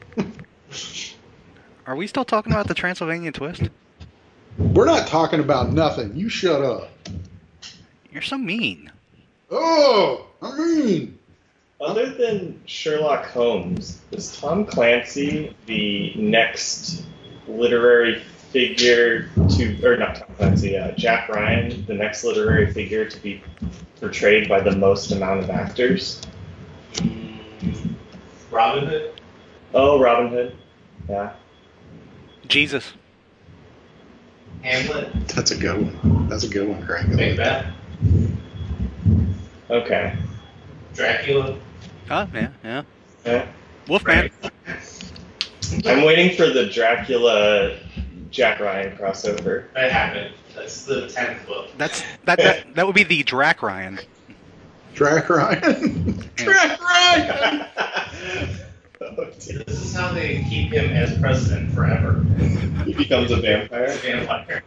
Are we still talking about the Transylvania twist? We're not talking about nothing. You shut up. You're so mean. Oh, I mean. Other than Sherlock Holmes, was Tom Clancy the next literary figure to, or not Tom Clancy, uh, Jack Ryan, the next literary figure to be portrayed by the most amount of actors? Mm, Robin Hood. Oh, Robin Hood. Yeah. Jesus. Hamlet. That's a good one. That's a good one, Craig. Macbeth. Okay. Dracula. Oh, yeah, yeah. Yeah. Wolfman. I'm waiting for the Dracula Jack Ryan crossover. That happened. That's the tenth book. That's that, that that would be the Drac Ryan. Drac Ryan. Drac Ryan. This is how they keep him as president forever. He becomes a vampire. Vampire.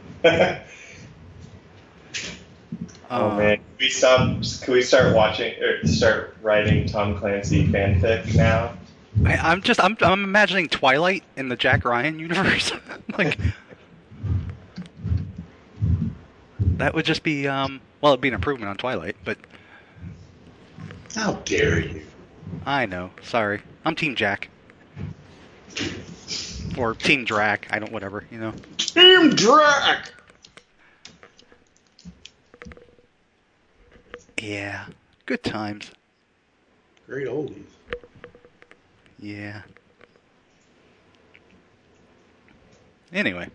Oh Uh, man, can we stop? Can we start watching or start writing Tom Clancy fanfic now? I, I'm just I'm I'm imagining Twilight in the Jack Ryan universe. Like that would just be um well it'd be an improvement on Twilight, but How dare you? I know. Sorry. I'm Team Jack. Or Team Drac, I don't whatever, you know. Team Drac! Yeah. Good times. Great oldies. Yeah. Anyway.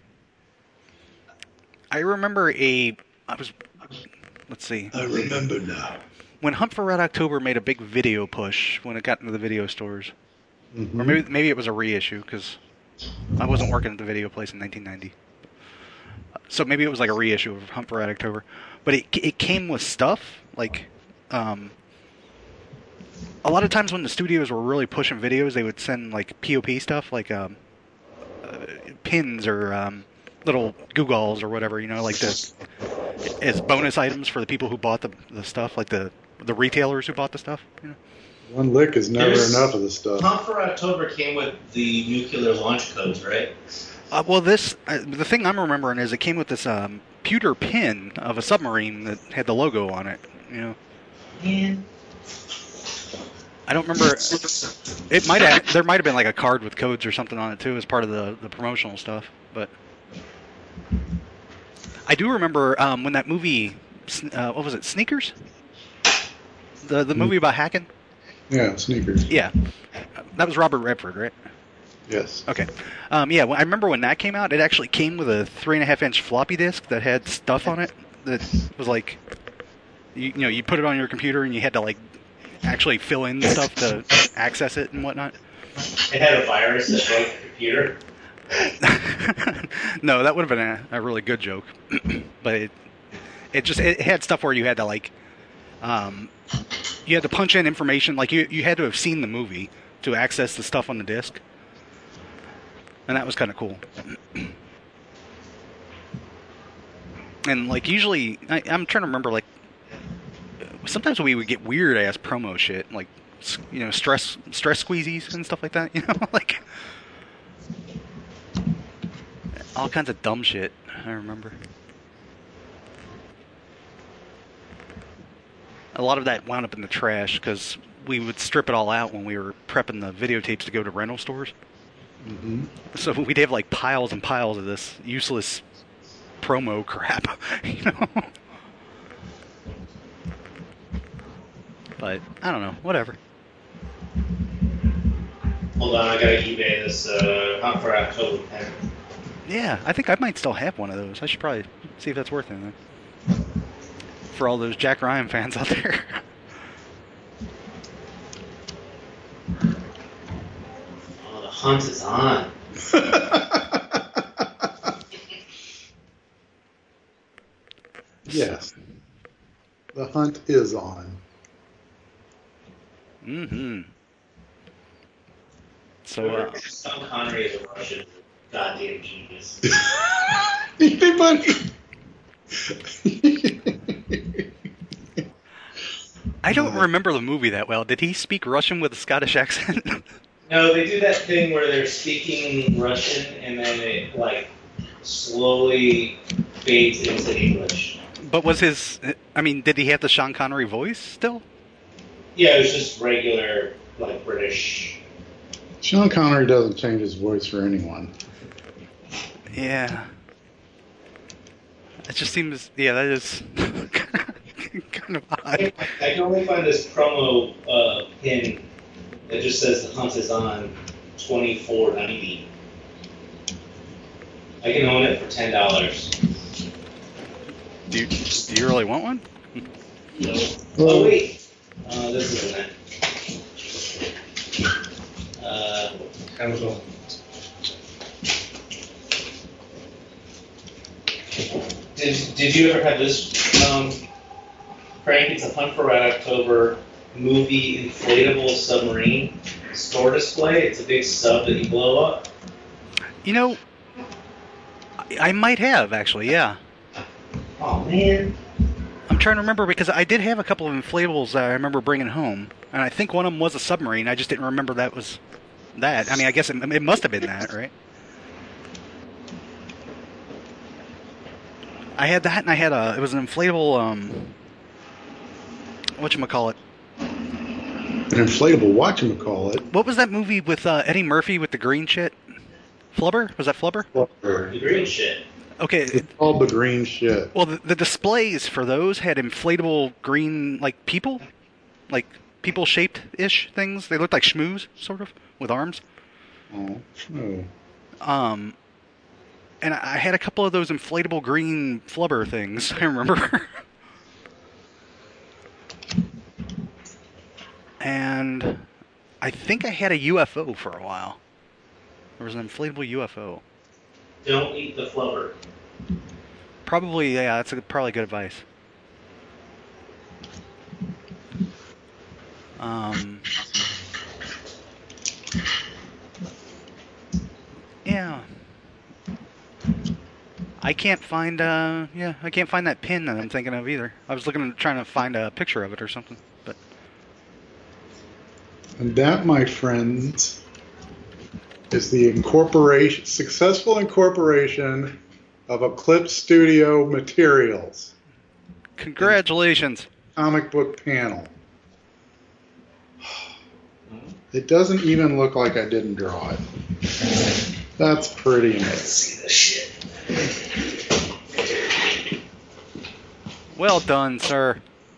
I remember a I was let's see. I remember now. When Hunt for Red October made a big video push when it got into the video stores. Mm-hmm. Or maybe maybe it was a reissue because I wasn't working at the video place in nineteen ninety. So maybe it was like a reissue of Hunt for Red October. But it it came with stuff like um, a lot of times when the studios were really pushing videos, they would send like P O P stuff like um, uh, pins or um, little Googles or whatever, you know, like the as bonus items for the people who bought the the stuff, like the the retailers who bought the stuff. You know? One lick is never There's- enough of the stuff. Hunt for October came with the nuclear launch codes, right? Uh, well, this uh, the thing I'm remembering is it came with this um, pewter pin of a submarine that had the logo on it. You know, Man. I don't remember. It might have there might have been like a card with codes or something on it too as part of the, the promotional stuff. But I do remember um, when that movie, uh, what was it, Sneakers? The the movie about hacking. Yeah, sneakers. Yeah, that was Robert Redford, right? Yes. Okay. Um, yeah, well, I remember when that came out, it actually came with a three and a half inch floppy disk that had stuff on it that was like, you, you know, you put it on your computer and you had to like actually fill in stuff to access it and whatnot. It had a virus that broke the computer. No, that would have been a, a really good joke, but it it just it had stuff where you had to like, um, you had to punch in information like you you had to have seen the movie to access the stuff on the disc. And that was kind of cool. And like usually, I, I'm trying to remember. Like sometimes we would get weird ass promo shit, like you know, stress stress squeezies and stuff like that. You know, like all kinds of dumb shit. I remember. A lot of that wound up in the trash because we would strip it all out when we were prepping the videotapes to go to rental stores. Mm-hmm. So we'd have like piles and piles of this useless promo crap, you know. But I don't know, whatever. Hold on, I gotta eBay this uh, Hunt for October pen. Yeah, I think I might still have one of those. I should probably see if that's worth anything for all those Jack Ryan fans out there. Oh, the hunt is on. Yes. The hunt is on. Mm-hmm. So, uh, Sean Connery is a Russian goddamn genius. Anybody? I don't remember the movie that well. Did he speak Russian with a Scottish accent? No, they do that thing where they're speaking Russian and then it like slowly fades into English. But was his? I mean, did he have the Sean Connery voice still? Yeah, it was just regular like British. Sean Connery doesn't change his voice for anyone. Yeah. It just seems. Yeah, that is kind of odd. I can only find this promo uh, pin that just says the hunt is on twenty-four ninety. I can own it for ten dollars. Do you, do you really want one? No. Oh wait, uh, this isn't it. Uh, Amazon. did Did you ever have this, um, Frank? It's a Hunt for Red October movie inflatable submarine. store display. It's a big sub that you blow up. You know, I, I might have actually. Yeah. Oh man. I'm trying to remember because I did have a couple of inflatables that I remember bringing home, and I think one of them was a submarine. I just didn't remember that was that. I mean, I guess it, it must have been that, right? I had that, and I had a. It was an inflatable. Um, whatchamacallit? An inflatable whatchamacallit. What was that movie with uh, Eddie Murphy with the green shit? Flubber? Was that Flubber? The green shit. Okay. It's called the green shit. Well, the, the displays for those had inflatable green, like, people? Like, people-shaped-ish things? They looked like schmooze, sort of, with arms. Oh, oh. Um, and I had a couple of those inflatable green flubber things, I remember. And I think I had a U F O for a while. There was an inflatable U F O. Don't eat the flubber. Probably, yeah, that's a, probably good advice. Um, yeah. I can't find, uh, yeah, I can't find that pin that I'm thinking of either. I was looking, trying to find a picture of it or something, but. And that, my friends, is the incorporation, successful incorporation of Eclipse Studio materials. Congratulations. Comic book panel. It doesn't even look like I didn't draw it. That's pretty amazing. See this shit. Well done, sir.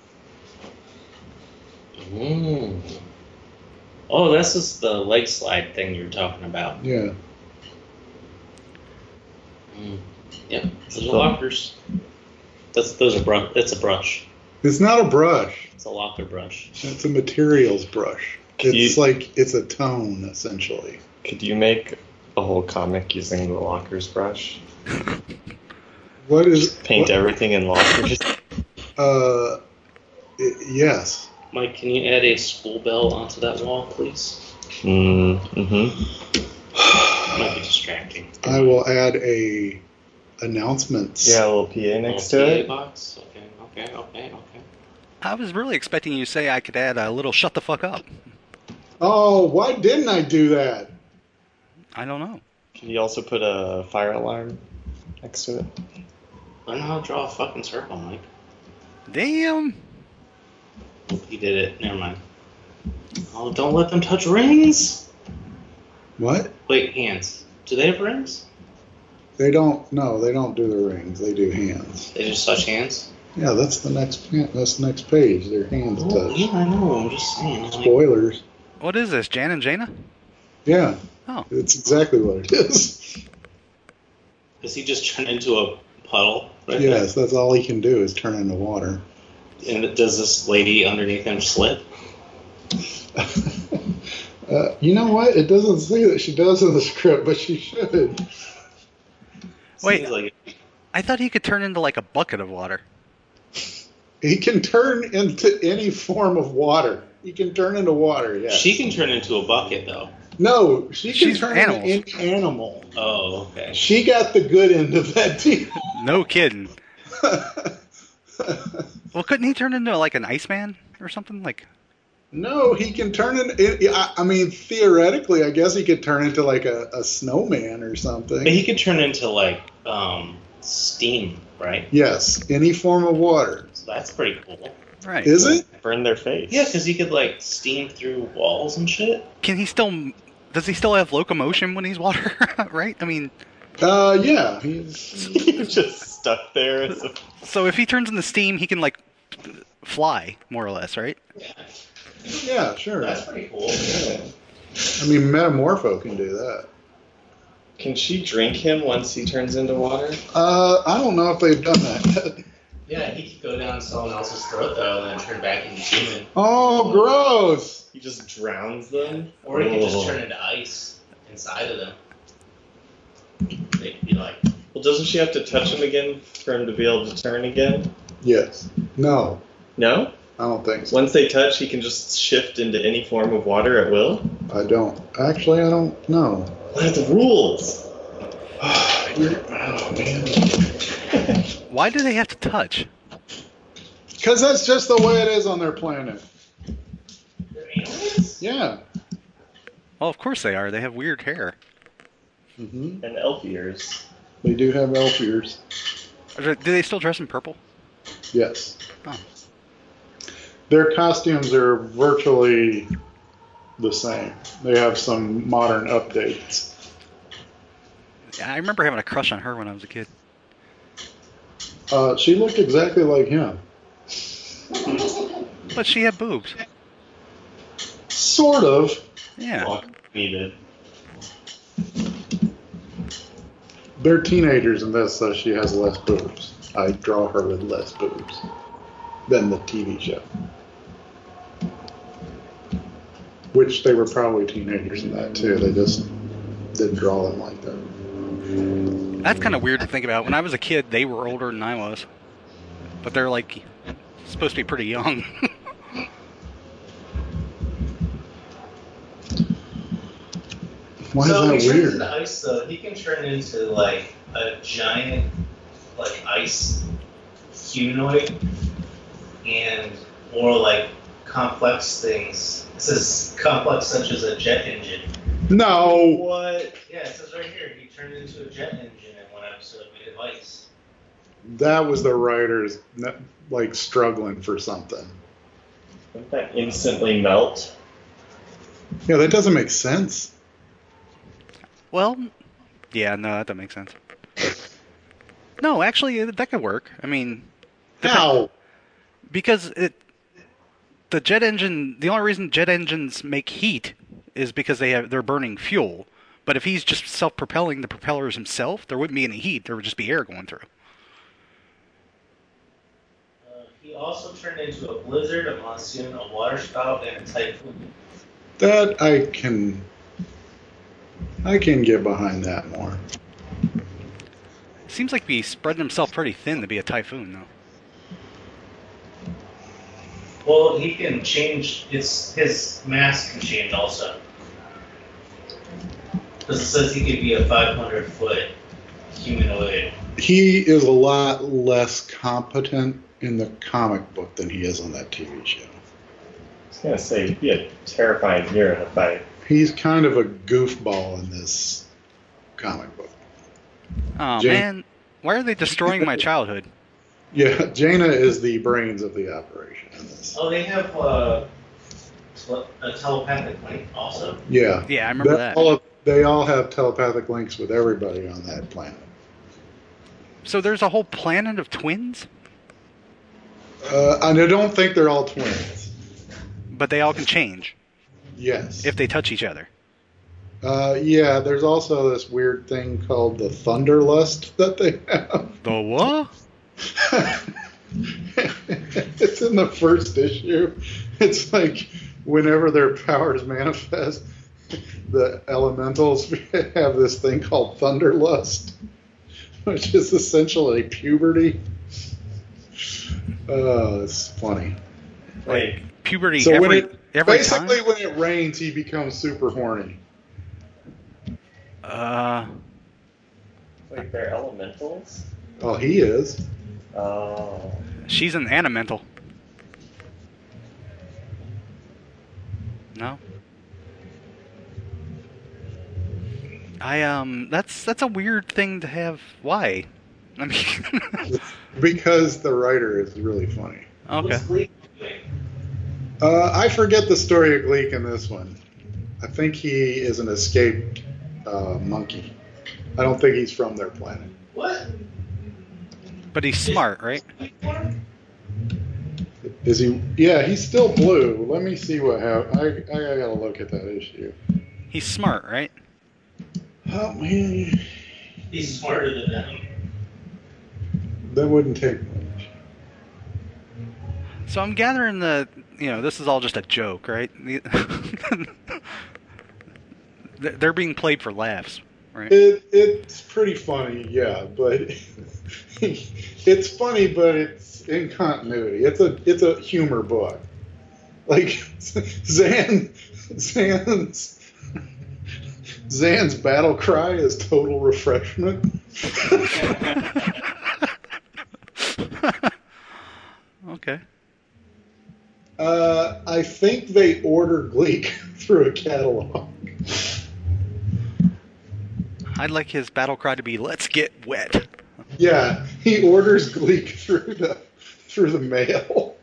Mm. Oh, this is the leg slide thing you were talking about. Yeah. Mm. Yeah, those are lockers. That's those are brush. That's a brush. It's not a brush. It's a locker brush. It's a materials brush. Could It's you- like, it's a tone, essentially. Could you make a whole comic using the lockers brush? What is... Paint what- everything in lockers? Uh, i- yes. Mike, can you add a school bell onto that wall, please? Mm, mm-hmm. Might be distracting. I will add a announcements. Yeah, a little P A next to Little P A it. box. Okay, okay, okay, okay. I was really expecting you to say I could add a little shut the fuck up. Oh, why didn't I do that? I don't know. Can you also put a fire alarm next to it? Learn how to draw a fucking circle, Mike. Damn. He did it. Never mind. Oh, don't let them touch rings. What? Wait, hands. Do they have rings? They don't. No, they don't do the rings. They do hands. They just touch hands? Yeah, that's the next. That's the next page. Their hands Oh, touch. yeah, I know. I'm just saying. Like, Spoilers. What is this, Jan and Jaina? Yeah. Oh. It's exactly what it is. does he just turn into a puddle? Right Yes, that's all he can do is turn into water. there? And does this lady underneath him slip? uh, you know what? It doesn't say that she does in the script, but she should. Wait. Seems like I thought he could turn into like a bucket of water. He can turn into any form of water. He can turn into water, yes. she can turn into a bucket, though. No, she can She's turn animals. into any animal. Oh, okay. She got the good end of that deal. No kidding. Well, couldn't he turn into like an Iceman or something? Like, No, he can turn into. I I mean, theoretically, I guess he could turn into like a, a snowman or something. But he could turn into, like, um, steam, right? Yes, any form of water. So that's pretty cool. right? Is it? Burn their face. Yeah, because he could, like, steam through walls and shit. Can he still? Does he still have locomotion when he's water? Right? I mean, Uh, yeah. He's, He's just stuck there. As a... so if he turns into steam, he can like fly more or less, right? Yeah, yeah, sure. that's pretty cool. I mean, Metamorpho can do that. Can she drink him once he turns into water? Uh, I don't know if they've done that yet. Yeah, he could go down someone else's throat though, and then turn back into human. Oh, gross! He just drowns them? Or he could just Oh. turn into ice inside of them. They'd be like, Well, doesn't she have to touch him again for him to be able to turn again? Yes. No. No? I don't think so. Once they touch, he can just shift into any form of water at will? I don't. Actually, I don't know. What are the rules? Oh, man. Why do they have to touch? Because that's just the way it is on their planet. They're aliens? Yeah. Well, of course they are. They have weird hair. Mm-hmm. And elf ears. They do have elf ears. Do they still dress in purple? Yes. Oh. Their costumes are virtually the same. They have some modern updates. Yeah, I remember having a crush on her when I was a kid. Uh, she looked exactly like him. But she had boobs. Sort of. Yeah. Well, needed. They're teenagers in this, so she has less boobs. I draw her with less boobs than the T V show. Which they were probably teenagers in that too. They just didn't draw them like that. That's kind of weird to think about. When I was a kid, they were older than I was. But they're like supposed to be pretty young. Why so is he that turns weird? into ice, though. He can turn into like a giant, like ice humanoid, and more like complex things. It says complex such as a jet engine. No. What? Yeah, it says right here. He turned into a jet engine in one episode of Made of Ice. That was the writers like struggling for something. Wouldn't that instantly melt? Yeah, that doesn't make sense. Well, yeah, no, that doesn't make sense. No, actually, that could work. I mean, How? because it, the jet engine, the only reason jet engines make heat is because they have they're burning fuel. But if he's just self-propelling the propellers himself, there wouldn't be any heat. There would just be air going through. Uh, he also turned into a blizzard, a monsoon, a waterspout, and a typhoon. That I can I can get behind that more. Seems like he's spreading himself pretty thin to be a typhoon, though. Well, he can change. His his mass can change also. Because it says he could be a five hundred foot humanoid. He is a lot less competent in the comic book than he is on that T V show. I was gonna say, he'd be a terrifying hero in a fight. He's kind of a goofball in this comic book. Oh Jane- man, why are they destroying my childhood? Yeah, Jaina is the brains of the operation in this. Oh, they have uh, tele- a telepathic link also. Yeah. Yeah, I remember that. All of, they all have telepathic links with everybody on that planet. So there's a whole planet of twins, Uh, and I don't think they're all twins. but they all can change Yes. if they touch each other. Uh, yeah, there's also this weird thing called the Thunderlust that they have. The what? It's in the first issue. It's like whenever their powers manifest, the elementals have this thing called Thunderlust, which is essentially puberty. Oh, it's funny. Like, Puberty So when every it every basically time. when it rains, he becomes super horny. Uh, like they're elementals? Oh, he is. Oh. she's an animental. No. I um, that's that's a weird thing to have. Why? I mean, Because the writer is really funny. okay. What's Gleek doing? Uh, I forget the story of Gleek in this one. I think he is an escaped uh, monkey. I don't think he's from their planet. What? But he's smart, right? Is he? Yeah, he's still blue. Let me see what happened. I, I gotta look at that issue. He's smart, right? Oh man, He's smarter than them. that wouldn't take much. So I'm gathering the, you know, this is all just a joke, right? They're being played for laughs, right? It it's pretty funny, yeah, but it's funny, but it's in continuity. It's a it's a humor book. Like Zan Zan's Zan's battle cry is total refreshment. Okay. Uh, I think they order Gleek through a catalog. I'd like his battle cry to be "Let's get wet." Yeah, he orders Gleek through the through the mail.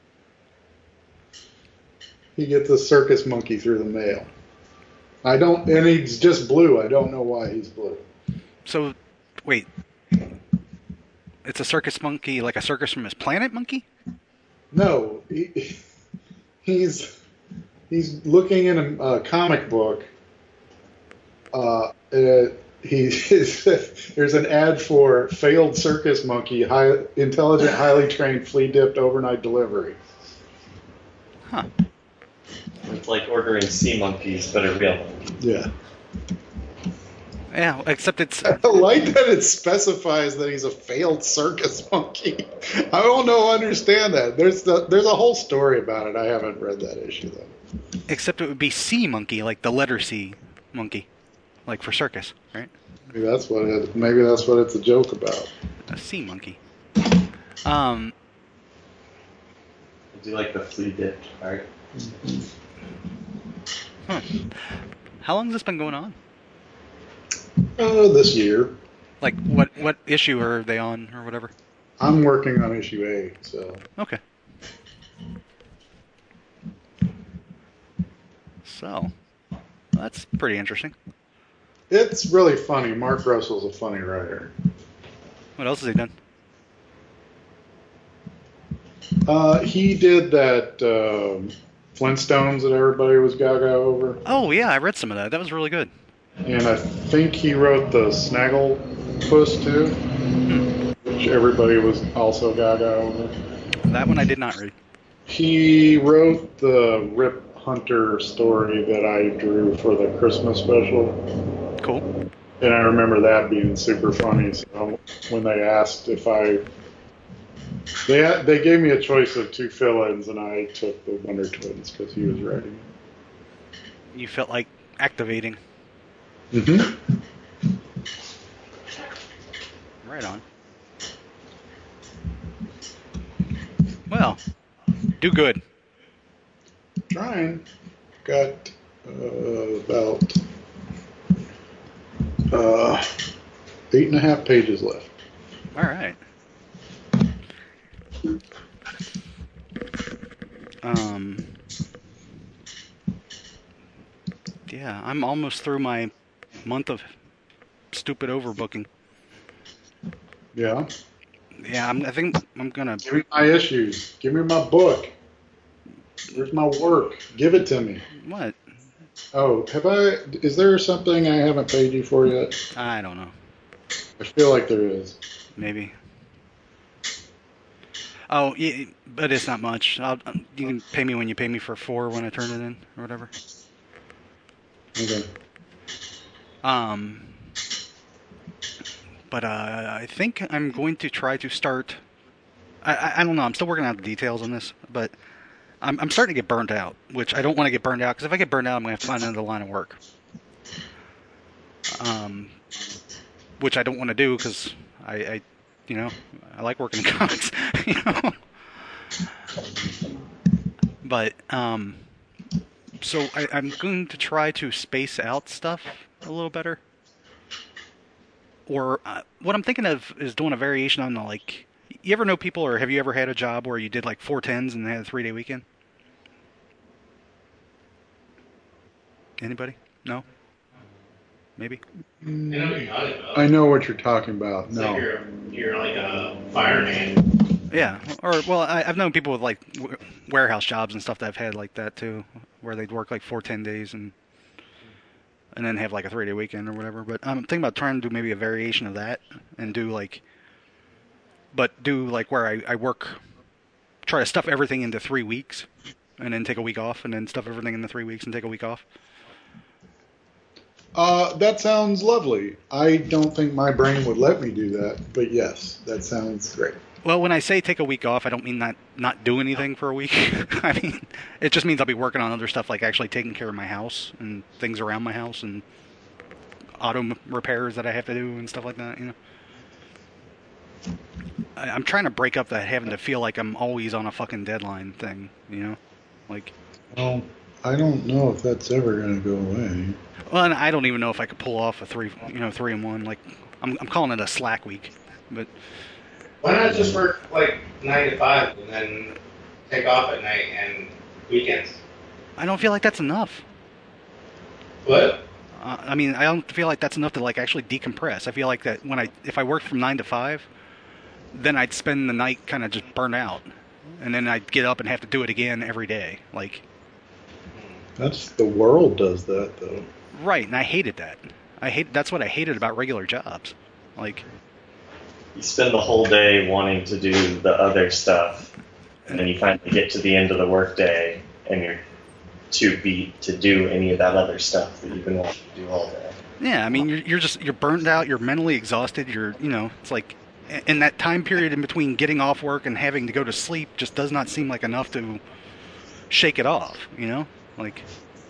He gets a circus monkey through the mail. I don't, and he's just blue. I don't know why he's blue. So, wait. It's a circus monkey, like a circus from his planet monkey? No, he, he's he's looking in a, a comic book. Uh, uh, he there's an ad for failed circus monkey, high, intelligent, highly trained, flea dipped overnight delivery. Huh. It's like ordering sea monkeys, but a real monkey. Yeah. Yeah, except it's... I like that it specifies that he's a failed circus monkey. I don't know, understand that. There's the, there's a whole story about it. I haven't read that issue though. Except it would be sea monkey, like the letter C monkey, like for circus, right? Maybe that's what it. Maybe that's what it's a joke about. A sea monkey. Um. I do like the flea dipped art. Huh. How long has this been going on? Oh, this year. Like, what what issue are they on, or whatever? I'm working on issue eight, so. Okay. So, that's pretty interesting. It's really funny. Mark Russell's a funny writer. What else has he done? Uh, he did that um, Flintstones that everybody was gaga over. Oh, yeah, I read some of that. That was really good. And I think he wrote the Snagglepuss too, Hmm. which everybody was also gaga over. That one I did not read. He wrote the Rip Hunter story that I drew for the Christmas special. Cool. And I remember that being super funny. So when they asked if I, they had, they gave me a choice of two fill-ins, and I took the Wonder Twins because he was writing. You felt like activating. Mm-hmm. Right on. Well, do good. Trying. Got uh, about uh, eight and a half pages left. All right. Um. Yeah, I'm almost through my month of stupid overbooking. Yeah. Yeah, I'm, I think I'm gonna. Give me my issues. Give me my book. Where's my work? Give it to me. What? Oh, have I? Is there something I haven't paid you for yet? I don't know. I feel like there is. Maybe. Oh, yeah, but it's not much. I'll, you can pay me when you pay me for four when I turn it in, or whatever. Okay. Um, but uh, I think I'm going to try to start. I, I, I don't know. I'm still working out the details on this, but I'm, I'm starting to get burned out, which I don't want to get burned out, because if I get burned out, I'm going to have to find another line of work. Um, which I don't want to do, because I, I, you know, I like working in comics, you know. But um, so I, I'm going to try to space out stuff a little better. Or uh, what I'm thinking of is doing a variation on the, like, you ever know people, or have you ever had a job where you did like four tens and they had a three day weekend? Anybody? No? Maybe? I know what you're talking about. I know what you're talking about. It's No. like you're, you're like a fireman. Yeah. Or, well, I, I've known people with like w- warehouse jobs and stuff that have had like that too, where they'd work like four, ten days and and then have like a three day weekend or whatever. But I'm thinking about trying to do maybe a variation of that and do like, but do like where I, I work, try to stuff everything into three weeks and then take a week off, and then stuff everything into three weeks and take a week off. Uh, that sounds lovely. I don't think my brain would let me do that, but yes, that sounds great. Well, when I say take a week off, I don't mean not not do anything for a week. I mean, it just means I'll be working on other stuff like actually taking care of my house and things around my house and auto m- repairs that I have to do and stuff like that. You know, I, I'm trying to break up that having to feel like I'm always on a fucking deadline thing. You know, like. Well, I don't know if that's ever going to go away. Well, and I don't even know if I could pull off a three, you know, three and one. Like, I'm I'm calling it a slack week, but. Why not just work like nine to five and then take off at night and weekends? I don't feel like that's enough. What? Uh, I mean, I don't feel like that's enough to like actually decompress. I feel like that when I if I worked from nine to five, then I'd spend the night kind of just burnt out, and then I'd get up and have to do it again every day. Like. That's the world does that though. Right, and I hated that. I hate that's what I hated about regular jobs. Like. You spend the whole day wanting to do the other stuff, and then you finally get to the end of the workday, and you're too beat to do any of that other stuff that you've been wanting to do all day. Yeah, I mean, you're you're just you're burned out. You're mentally exhausted. You're you know, it's like, in that time period in between getting off work and having to go to sleep just does not seem like enough to shake it off. You know, like.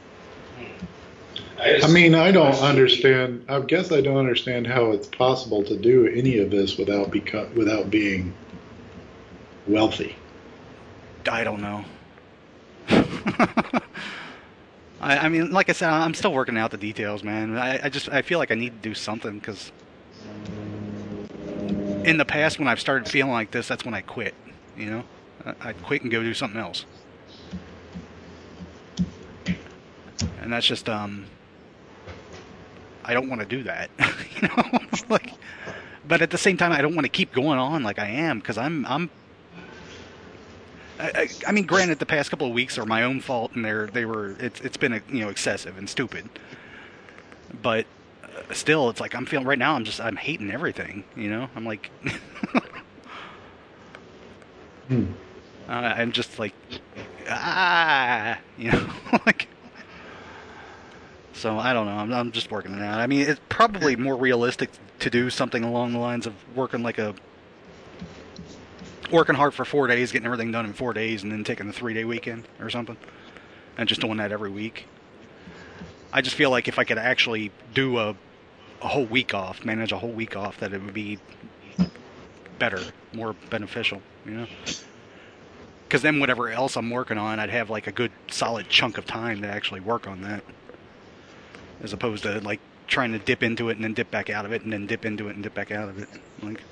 I, just, I mean, I don't understand. I guess I don't understand how it's possible to do any of this without beco- without being wealthy. I don't know. I, I mean, like I said, I'm still working out the details, man. I, I just I feel like I need to do something because in the past when I've started feeling like this, that's when I quit. You know, I, I'd quit and go do something else. And that's just um. I don't want to do that, you know. It's like, but at the same time, I don't want to keep going on like I am because I'm I'm. I, I, I mean, granted, the past couple of weeks are my own fault, and they're they were it's it's been you know excessive and stupid. But uh, still, it's like I'm feeling right now. I'm just I'm hating everything, you know. I'm like, hmm. uh, I'm just like, ah, you know, like. So I don't know. I'm, I'm just working it out. I mean, it's probably more realistic to do something along the lines of working like a working hard for four days, getting everything done in four days, and then taking a three-day weekend or something, and just doing that every week. I just feel like if I could actually do a a whole week off, manage a whole week off, that it would be better, more beneficial, you know. Because then whatever else I'm working on, I'd have like a good solid chunk of time to actually work on that. As opposed to like trying to dip into it and then dip back out of it and then dip into it and dip back out of it. Like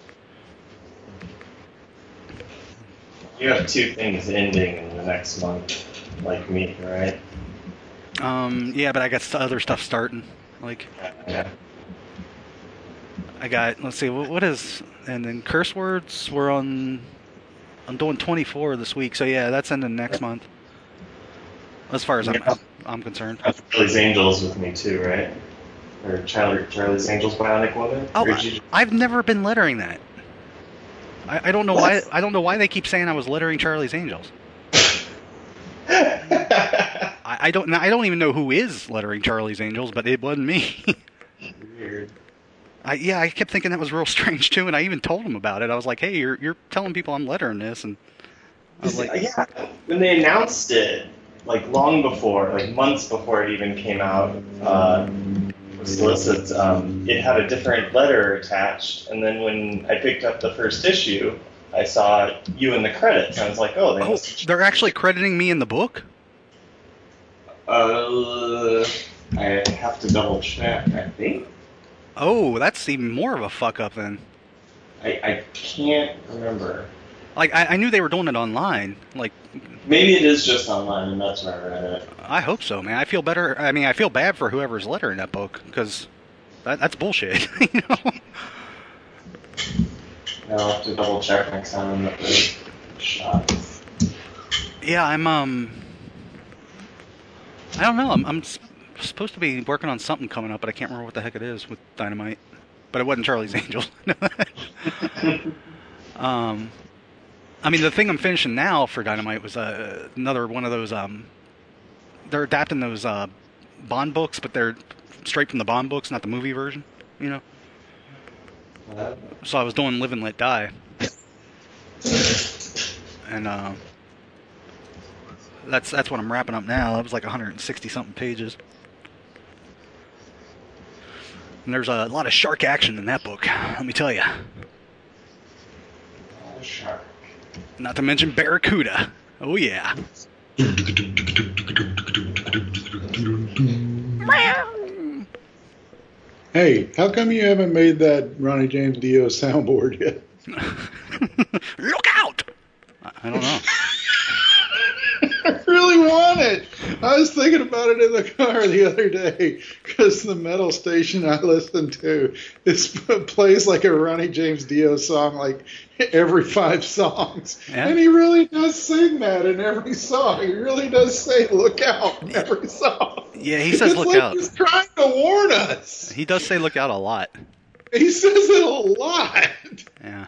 You have two things ending in the next month, like me, right? Um, yeah, but I got st- other stuff starting. Like Yeah. I got let's see what, what is and then curse words. We're on. I'm doing twenty-four this week, so yeah, that's ending next month. As far as I'm Yeah. I'm concerned. That's Charlie's Angels with me too, right? Or Charlie, Charlie's Angels Bionic Woman? Oh, Or did you- I, I've never been lettering that. I, I don't know why. I don't know why they keep saying I was lettering Charlie's Angels. I, I don't. I don't even know who is lettering Charlie's Angels, but it wasn't me. Weird. I, yeah, I kept thinking that was real strange too, and I even told them about it. I was like, "Hey, you're you're telling people I'm lettering this," and I was like, yeah, when they announced it, like long before, like months before it even came out, uh, solicits, um, it had a different letter attached, and then when I picked up the first issue, I saw you in the credits. I was like, oh, they "Oh, must they're actually crediting me in the book." Uh, I have to double check. I think Oh, that's even more of a fuck up then. I, I can't remember. Like I, I knew they were doing it online. Like Maybe it is just online, and that's where I read it. I hope so, man. I feel better. I mean, I feel bad for whoever's lettering that book because that, that's bullshit. You know. I'll have to double check next time that the shot. Yeah, I'm um. I don't know. I'm I'm s- supposed to be working on something coming up, but I can't remember what the heck it is with Dynamite. But it wasn't Charlie's Angels. um, I mean, the thing I'm finishing now for Dynamite was uh, another one of those. Um, they're adapting those uh, Bond books, but they're straight from the Bond books, not the movie version. You know. So I was doing Live and Let Die, and uh, that's that's what I'm wrapping up now. That was like one hundred sixty something pages, and there's a lot of shark action in that book. Let me tell you. Oh, shark. Not to mention Barracuda. Oh yeah. Hey, how come you haven't made that Ronnie James Dio soundboard yet? Look out! I don't know. I really want it. I was thinking about it in the car the other day because the metal station I listen to is plays like a Ronnie James Dio song like every five songs. Yeah. And he really does sing that in every song. He really does say "look out" in every song. Yeah, he says it's "look like out." He's trying to warn us. He does say "look out" a lot. He says it a lot. Yeah.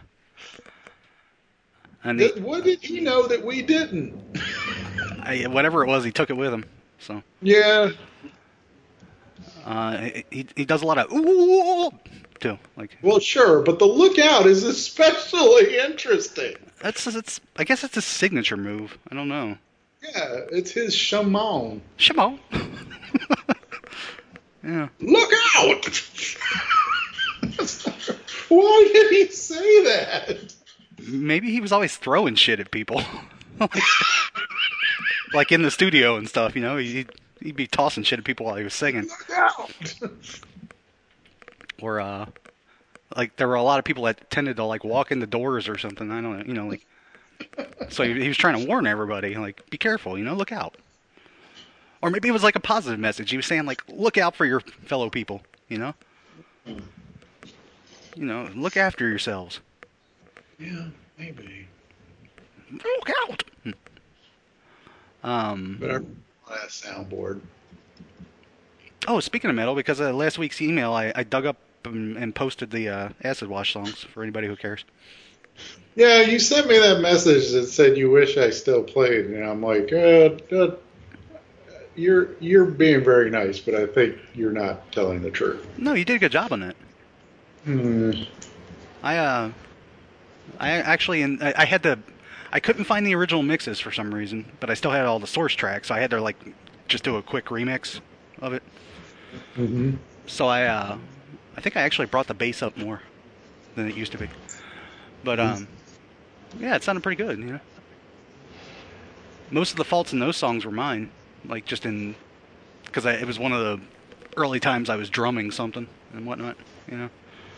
And he, What did he know that we didn't? I, whatever it was, he took it with him. So Yeah. uh, he he does a lot of ooh too. Like Well, sure, but the lookout is especially interesting. that's it's. I guess it's a signature move. I don't know. Yeah, it's his Shimon. Shimon. Yeah. Look out! Why did he say that? Maybe he was always throwing shit at people. like, like in the studio and stuff, you know, he'd, he'd be tossing shit at people while he was singing. Look out! Or, uh, like, there were a lot of people that tended to, like, walk in the doors or something. I don't know, you know, like, so he, he was trying to warn everybody, like, be careful, you know, look out. Or maybe it was, like, a positive message. He was saying, like, look out for your fellow people, you know? You know, look after yourselves. Yeah, maybe. Look out! Um, But our last soundboard. oh, speaking of metal, because of last week's email, I, I dug up and, and posted the uh, Acid Wash songs for anybody who cares. Yeah, you sent me that message that said you wish I still played, and I'm like, uh, uh, you're you're being very nice, but I think you're not telling the truth. No, you did a good job on that. Hmm. I uh, I actually, and I, I had to, I couldn't find the original mixes for some reason, but I still had all the source tracks, so I had to like just do a quick remix of it. Mm-hmm. So I, uh, I think I actually brought the bass up more than it used to be. But um, yeah, it sounded pretty good, you know. Most of the faults in those songs were mine, like just in, because it was one of the early times I was drumming something and whatnot, you know.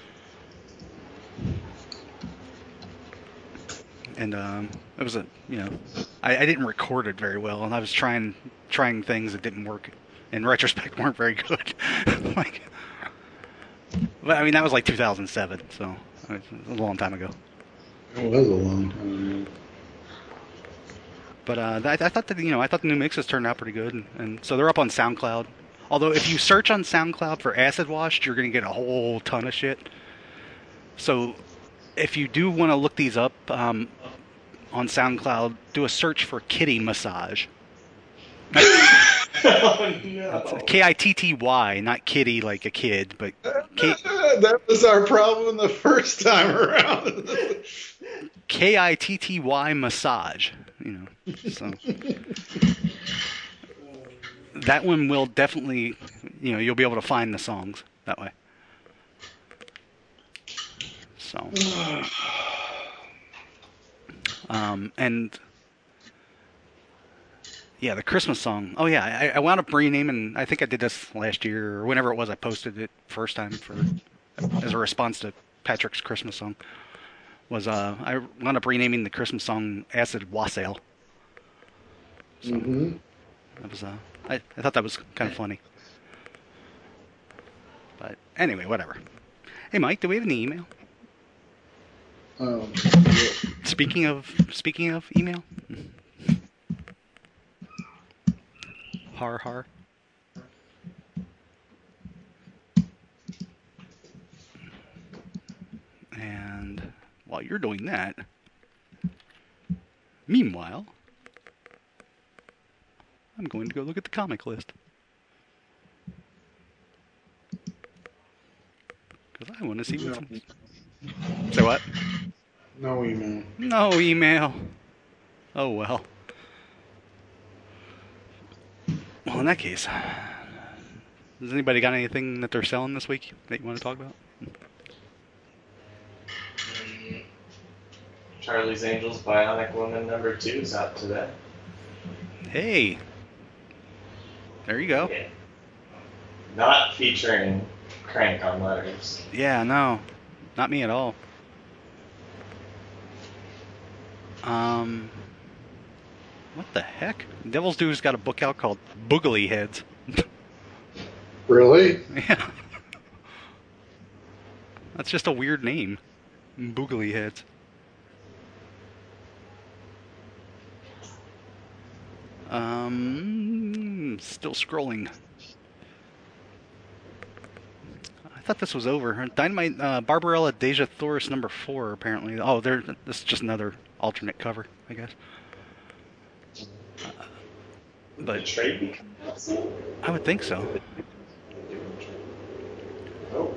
And um, it was a, you know, I, I didn't record it very well, and I was trying trying things that didn't work. In retrospect, weren't very good. like, but I mean, that was like two thousand seven, so it was a long time ago. It was a long time. But uh, I, I thought that, you know, I thought the new mixes turned out pretty good, and, and so they're up on SoundCloud. Although if you search on SoundCloud for Acid Wash, you're going to get a whole ton of shit. So if you do want to look these up um, on SoundCloud, do a search for Kitty Massage. Oh, no. K I T T Y, not kitty like a kid, but K- That was our problem the first time around. K I T T Y Massage. You know, so that one will definitely, you know, you'll be able to find the songs that way. So, um, and yeah, the Christmas song. Oh yeah, I, I wound up renaming. I think I did this last year or whenever it was. I posted it first time for as a response to Patrick's Christmas song. Was uh, I wound up renaming the Christmas song "Acid Wassail." So Mm-hmm. that was uh, I, I thought that was kind of funny. But anyway, whatever. Hey, Mike, do we have an email? Um, Speaking of speaking of email, har har. And while you're doing that, meanwhile, I'm going to go look at the comic list. Because I want to see No, what's... Say what? no email. No email. Oh, well. Well, in that case, has anybody got anything that they're selling this week that you want to talk about? Mm, Charlie's Angels Bionic Woman number two is out today. Hey. There you go. Yeah. Not featuring Crank on letters. Yeah, no. Not me at all. Um... What the heck? Devil's Due's got a book out called Boogly Heads. Really? Yeah. That's just a weird name. Boogly Heads. Um, still scrolling. I thought this was over. Dynamite, uh, Barbarella Deja Thoris number four, apparently. Oh, there. This is just another alternate cover, I guess. Uh, The but trade become out soon? I would think so. Oh,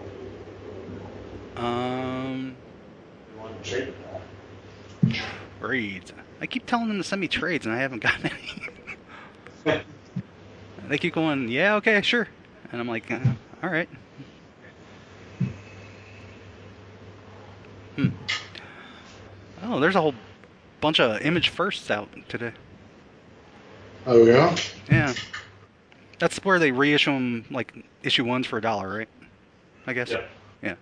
Um, you want to trade with trades. I keep telling them to send me trades, and I haven't gotten any. that? They keep going, yeah, okay, sure. And I'm like, uh, all right. Hmm. Oh, there's a whole bunch of Image Firsts out today. Oh yeah. Yeah. That's where they reissue them, like, issue ones for a dollar, right? I guess. Yep. Yeah.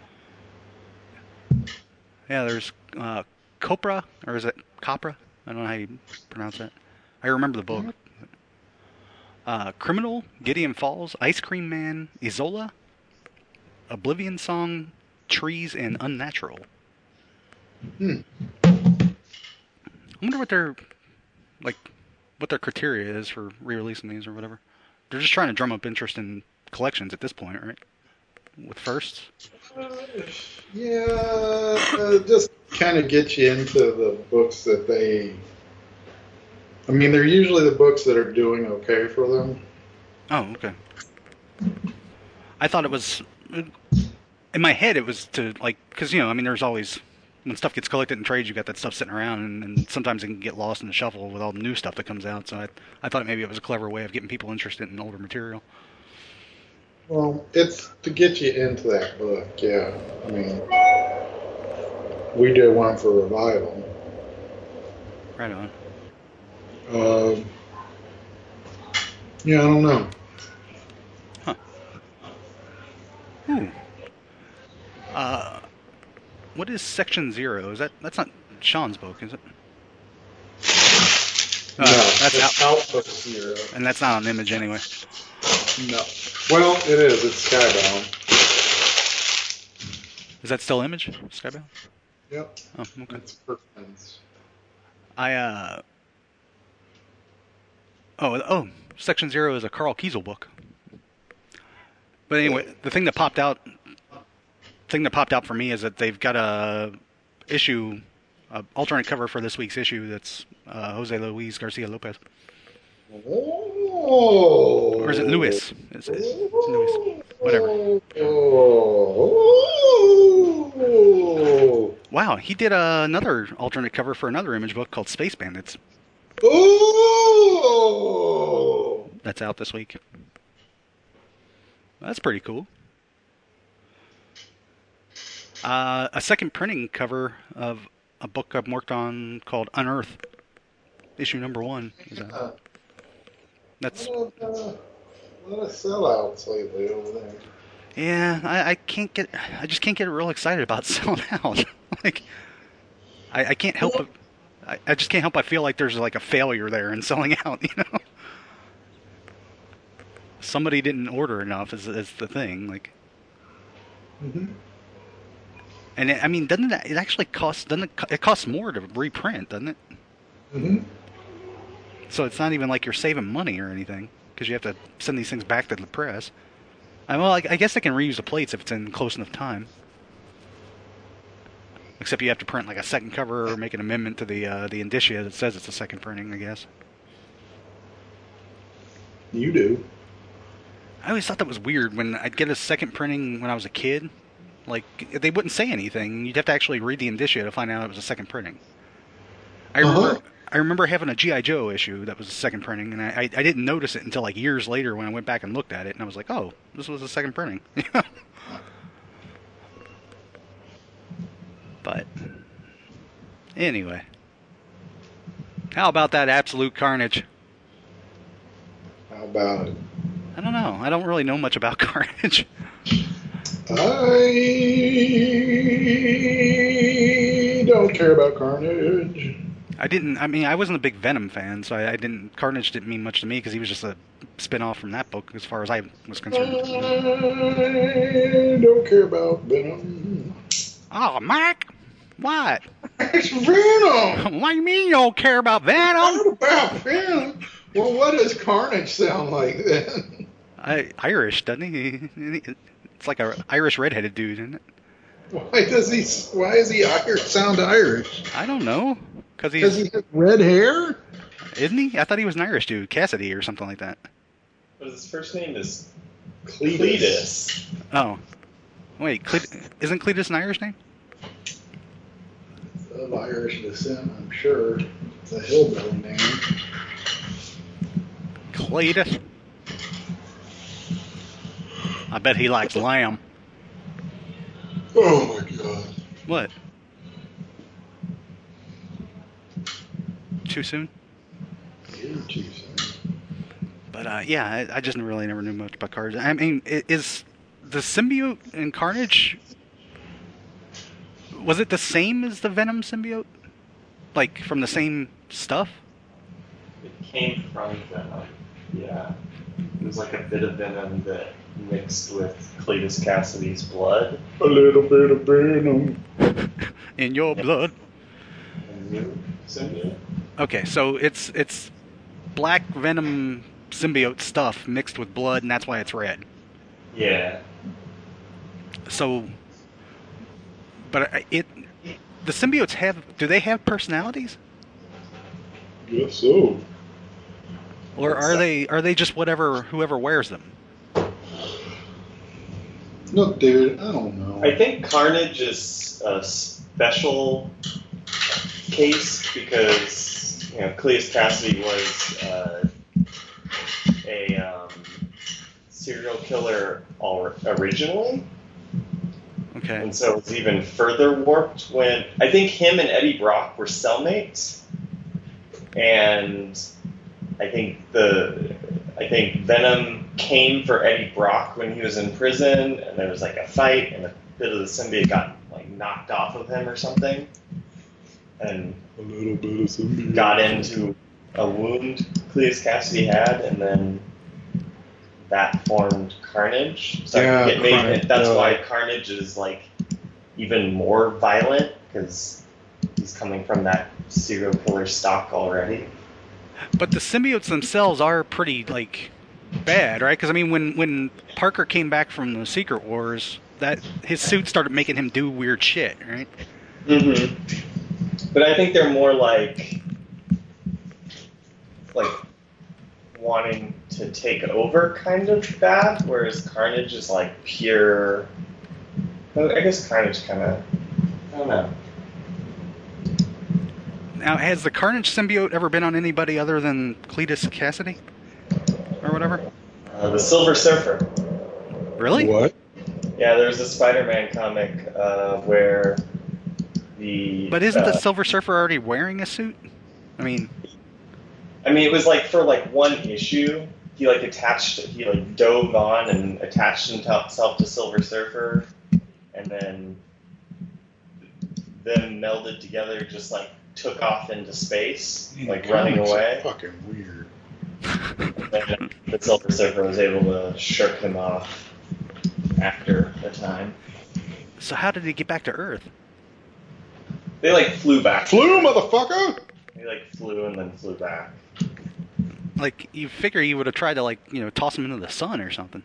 Yeah, there's uh, Copra, or is it Copra? I don't know how you pronounce that. I remember the book. Uh, Criminal, Gideon Falls, Ice Cream Man, Isola, Oblivion Song, Trees, and Unnatural. Hmm. I wonder what their, like, what their criteria is for re-releasing these or whatever. They're just trying to drum up interest in collections at this point, right? With firsts. Uh, yeah, uh, just kind of get you into the books that they. I mean, they're usually the books that are doing okay for them. Oh, okay. I thought it was, in my head, it was to, like, because, you know, I mean, there's always, when stuff gets collected in trades, you got that stuff sitting around, and, and sometimes it can get lost in the shuffle with all the new stuff that comes out, so I, I thought maybe it was a clever way of getting people interested in older material. Well, it's to get you into that book, yeah. I mean, we did one for Revival. Right on. Um, yeah, I don't know. Huh. Hmm. Uh, what is Section Zero? Is that, that's not Sean's book, is it? Uh, no, that's it's out, Outpost Zero. and that's not on Image anyway. No. Well, it is. It's Skybound. Is that still Image? Skybound? Yep. Oh, okay. It's Perkins. I, uh... Oh, oh, Section Zero is a Carl Kiesel book. But anyway, the thing that popped out, thing that popped out for me is that they've got a issue, a alternate cover for this week's issue that's uh, Jose Luis Garcia Lopez. Oh. Or is it Luis? Is it Luis? Whatever. Oh. Wow, he did uh, another alternate cover for another Image book called Space Bandits. Oh. That's out this week. That's pretty cool. Uh, a second printing cover of a book I've worked on called Unearth, issue number one. Is out. Uh, That's a lot of, uh, a lot of sellouts lately over there. yeah. I, I can't get. I just can't get real excited about selling out. Like, I, I can't help but. I, I just can't help but feel like there's like a failure there in selling out. You know, somebody didn't order enough is is the thing. Like, Mm-hmm. and it, I mean, doesn't it, it actually cost? Doesn't it, co- it costs more to reprint? Doesn't it? Mm-hmm. So it's not even like you're saving money or anything, because you have to send these things back to the press. I, well, I, I guess they can reuse the plates if it's in close enough time. Except you have to print like a second cover or make an amendment to the uh, the indicia that says it's a second printing, I guess. You do. I always thought that was weird when I'd get a second printing when I was a kid, Like, they wouldn't say anything. You'd have to actually read the indicia to find out it was a second printing. I remember, Uh-huh. I remember having a G I. Joe issue that was a second printing, and I, I, I didn't notice it until like years later when I went back and looked at it, and I was like, oh, this was a second printing. But anyway, how about that Absolute Carnage? How about it? I don't know. I don't really know much about Carnage. I don't care about Carnage. I didn't. I mean, I wasn't a big Venom fan, so I, I didn't. Carnage didn't mean much to me because he was just a spin-off from that book, as far as I was concerned. I don't care about Venom. Oh, Mike, what? It's Venom. What do you mean you don't care about Venom? What about Venom? Well, what does Carnage sound like then? I, Irish, doesn't he? It's like a Irish redheaded dude, isn't it? Why does he? Why is he Irish? Sound Irish? I don't know. Because Because he's he has red hair. isn't he? I thought he was an Irish dude, Cassidy or something like that. But his first name is Cletus. Cletus. Oh, wait, Cle- isn't Cletus an Irish name? Of Irish descent, I'm sure. It's a hillbilly name. Cletus. I bet he likes lamb. Oh my god. What? Too soon? You're too soon. But uh, yeah, I, I just really never knew much about Carnage. I mean, i- is the symbiote in Carnage, was it the same as the Venom symbiote? Like, from the same stuff? It came from Venom. Yeah. It was like a bit of Venom that mixed with Cletus Cassidy's blood. A little bit of Venom. In your blood. And new symbiote. Okay, so it's it's black Venom symbiote stuff mixed with blood, and that's why it's red. Yeah. So, but I- it, the symbiotes have, do they have personalities? Guess so. Or are they are they just whatever whoever wears them? Look, dude, I don't know. I think Carnage is a special case because, you know, Cletus Cassidy was uh, a um, serial killer al- originally. Okay. And so it was even further warped when I think him and Eddie Brock were cellmates, and I think the I think Venom came for Eddie Brock when he was in prison, and there was like a fight, and a bit of the symbiote got like knocked off of him or something, and A little bit of symbiote. got into a wound Cletus Cassidy had, and then that formed Carnage. So Yeah, I think it made Carnage, it, that's uh, why Carnage is like even more violent because he's coming from that serial killer stock already. But the symbiotes themselves are pretty like bad, right? Because I mean, when when Parker came back from the Secret Wars, that his suit started making him do weird shit, right? Mm-hmm. But I think they're more like like wanting to take over kind of bad, whereas Carnage is like pure. I guess Carnage kind of. I don't know. Now, has the Carnage symbiote ever been on anybody other than Cletus Cassidy, or whatever? Uh, the Silver Surfer. Really? What? Yeah, there's a Spider-Man comic uh, where the. But isn't uh, the Silver Surfer already wearing a suit? I mean, I mean, it was like for like one issue, he like attached, he like dove on and attached himself to Silver Surfer, and then them melded together, just like took off into space, like running Comics are away. Fucking weird. And the Silver Surfer was able to shirk him off after a time. so how did he get back to Earth? They like flew back. Flew, motherfucker! They like flew and then flew back. Like, you figure he would have tried to, like, you know, toss him into the sun or something.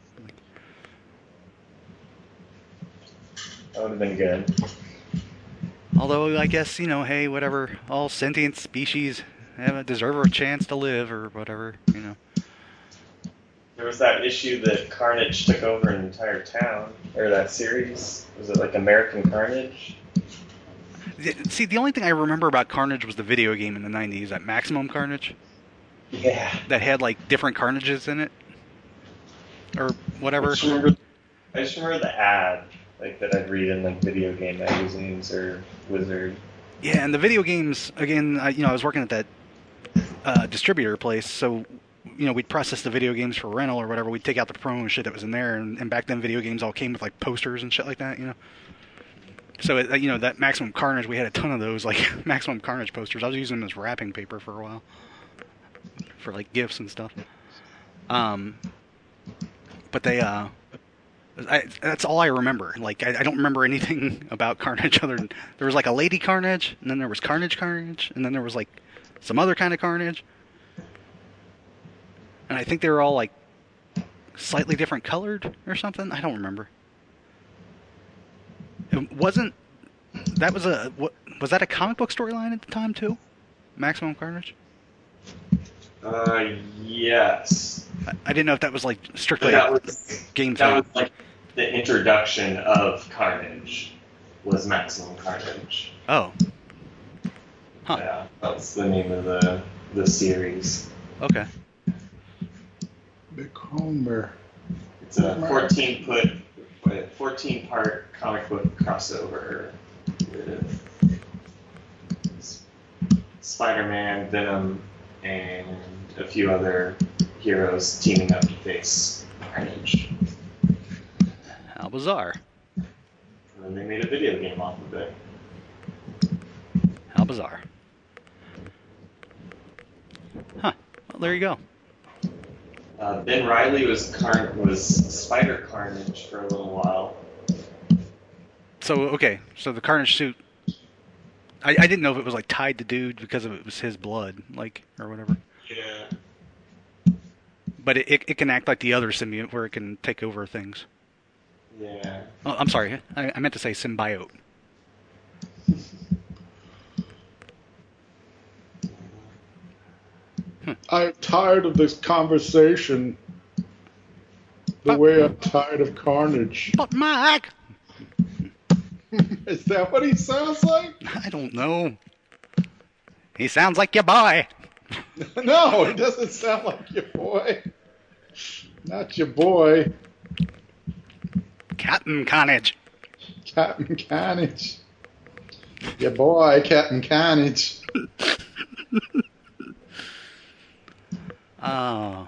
That would have been good. Although, I guess, you know, hey, whatever, all sentient species have a, deserve a chance to live or whatever, you know. There was that issue that Carnage took over an entire town, or that series. Was it like American Carnage? See, the only thing I remember about Carnage was the video game in the nineties, that Maximum Carnage, Yeah. that had like different Carnages in it, or I whatever. just remember, I just remember the ad like that I'd read in like video game magazines or Wizard. Yeah, and the video games again. I, you know, I was working at that uh, distributor place, so you know we'd process the video games for rental or whatever. We'd take out the promo shit that was in there, and, and back then video games all came with like posters and shit like that. You know. So, it, you know, that Maximum Carnage, we had a ton of those, like, Maximum Carnage posters. I was using them as wrapping paper for a while. For, like, gifts and stuff. Um, but they, uh... I, that's all I remember. Like, I, I don't remember anything about Carnage other than... There was, like, a Lady Carnage, and then there was Carnage Carnage, and then there was, like, some other kind of Carnage. And I think they were all, like, slightly different colored or something. I don't remember. It wasn't that was a what was that a comic book storyline at the time too? Maximum Carnage? Uh, yes. I, I didn't know if that was like strictly But that a was game that thing. was like the introduction of Carnage was Maximum Carnage. Oh. Huh. Yeah, that's the name of the the series. Okay. Big Homer. It's a fourteen put fourteen part comic book crossover with Spider-Man, Venom, and a few other heroes teaming up to face Carnage. How bizarre. And then they made a video game off of it. How bizarre. Huh. Well, there you go. Uh, Ben Reilly was Car- was Spider Carnage for a little while. So, okay. So the Carnage suit... I, I didn't know if it was, like, tied to dude because of it was his blood, like, or whatever. Yeah. But it, it, it can act like the other symbiote where it can take over things. Yeah. Oh, I'm sorry. I, I meant to say symbiote. I'm tired of this conversation. The But- way I'm tired of Carnage. But Mike! Is that what he sounds like? I don't know. He sounds like your boy. No, it doesn't sound like your boy. Not your boy, Captain Carnage. Captain Carnage. Your boy, Captain Carnage. Oh.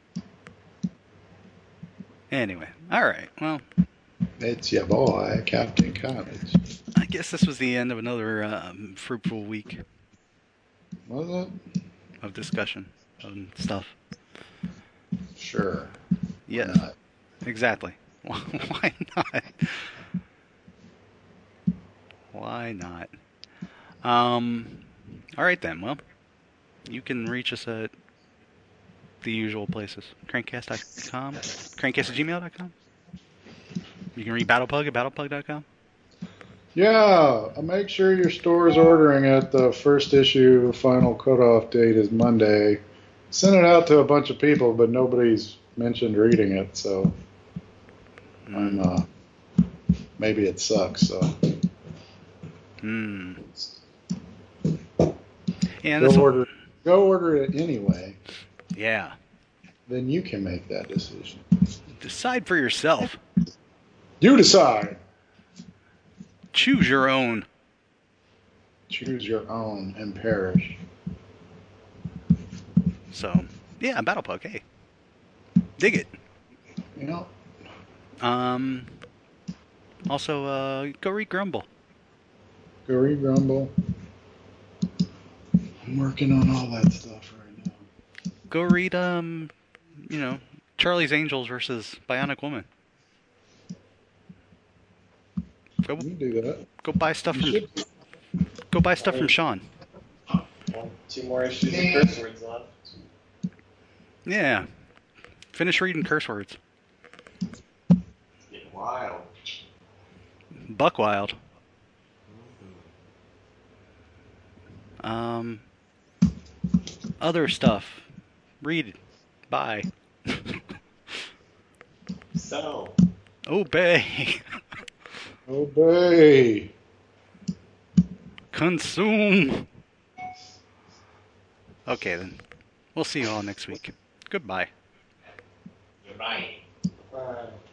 Anyway, all right. Well, It's your boy, Captain Carnage. I guess this was the end of another um, fruitful week Was it? of discussion and stuff. Sure. Yes, Why not? exactly. Why not? Why not? Um. All right then. Well, you can reach us at the usual places: crankcast dot com, crankcast at gmail dot com. You can read Battlepug at battlepug dot com. Yeah, make sure your store's ordering it. The first issue final cutoff date is Monday. Sent it out to a bunch of people, but nobody's mentioned reading it, so I'm, uh, maybe it sucks. So Hmm. Yeah, go this order, go order it anyway. yeah. Then you can make that decision. Decide for yourself. You decide. Choose your own. Choose your own and perish. So, yeah, Battlepug. Hey, dig it. You know, Um. Also, uh, go read Grumble. go read Rumble. I'm working on all that stuff right now. Go read, um, you know, Charlie's Angels versus Bionic Woman. Go, You can do that. go buy stuff You from, should. go buy stuff from Sean. Well, two more issues of curse words left. Yeah. Finish reading curse words. It's getting wild. Buck Wild. Um, other stuff. Read. Buy. Sell. Obey. Obey. Consume. Okay, then. We'll see you all next week. Goodbye. You're right. Bye.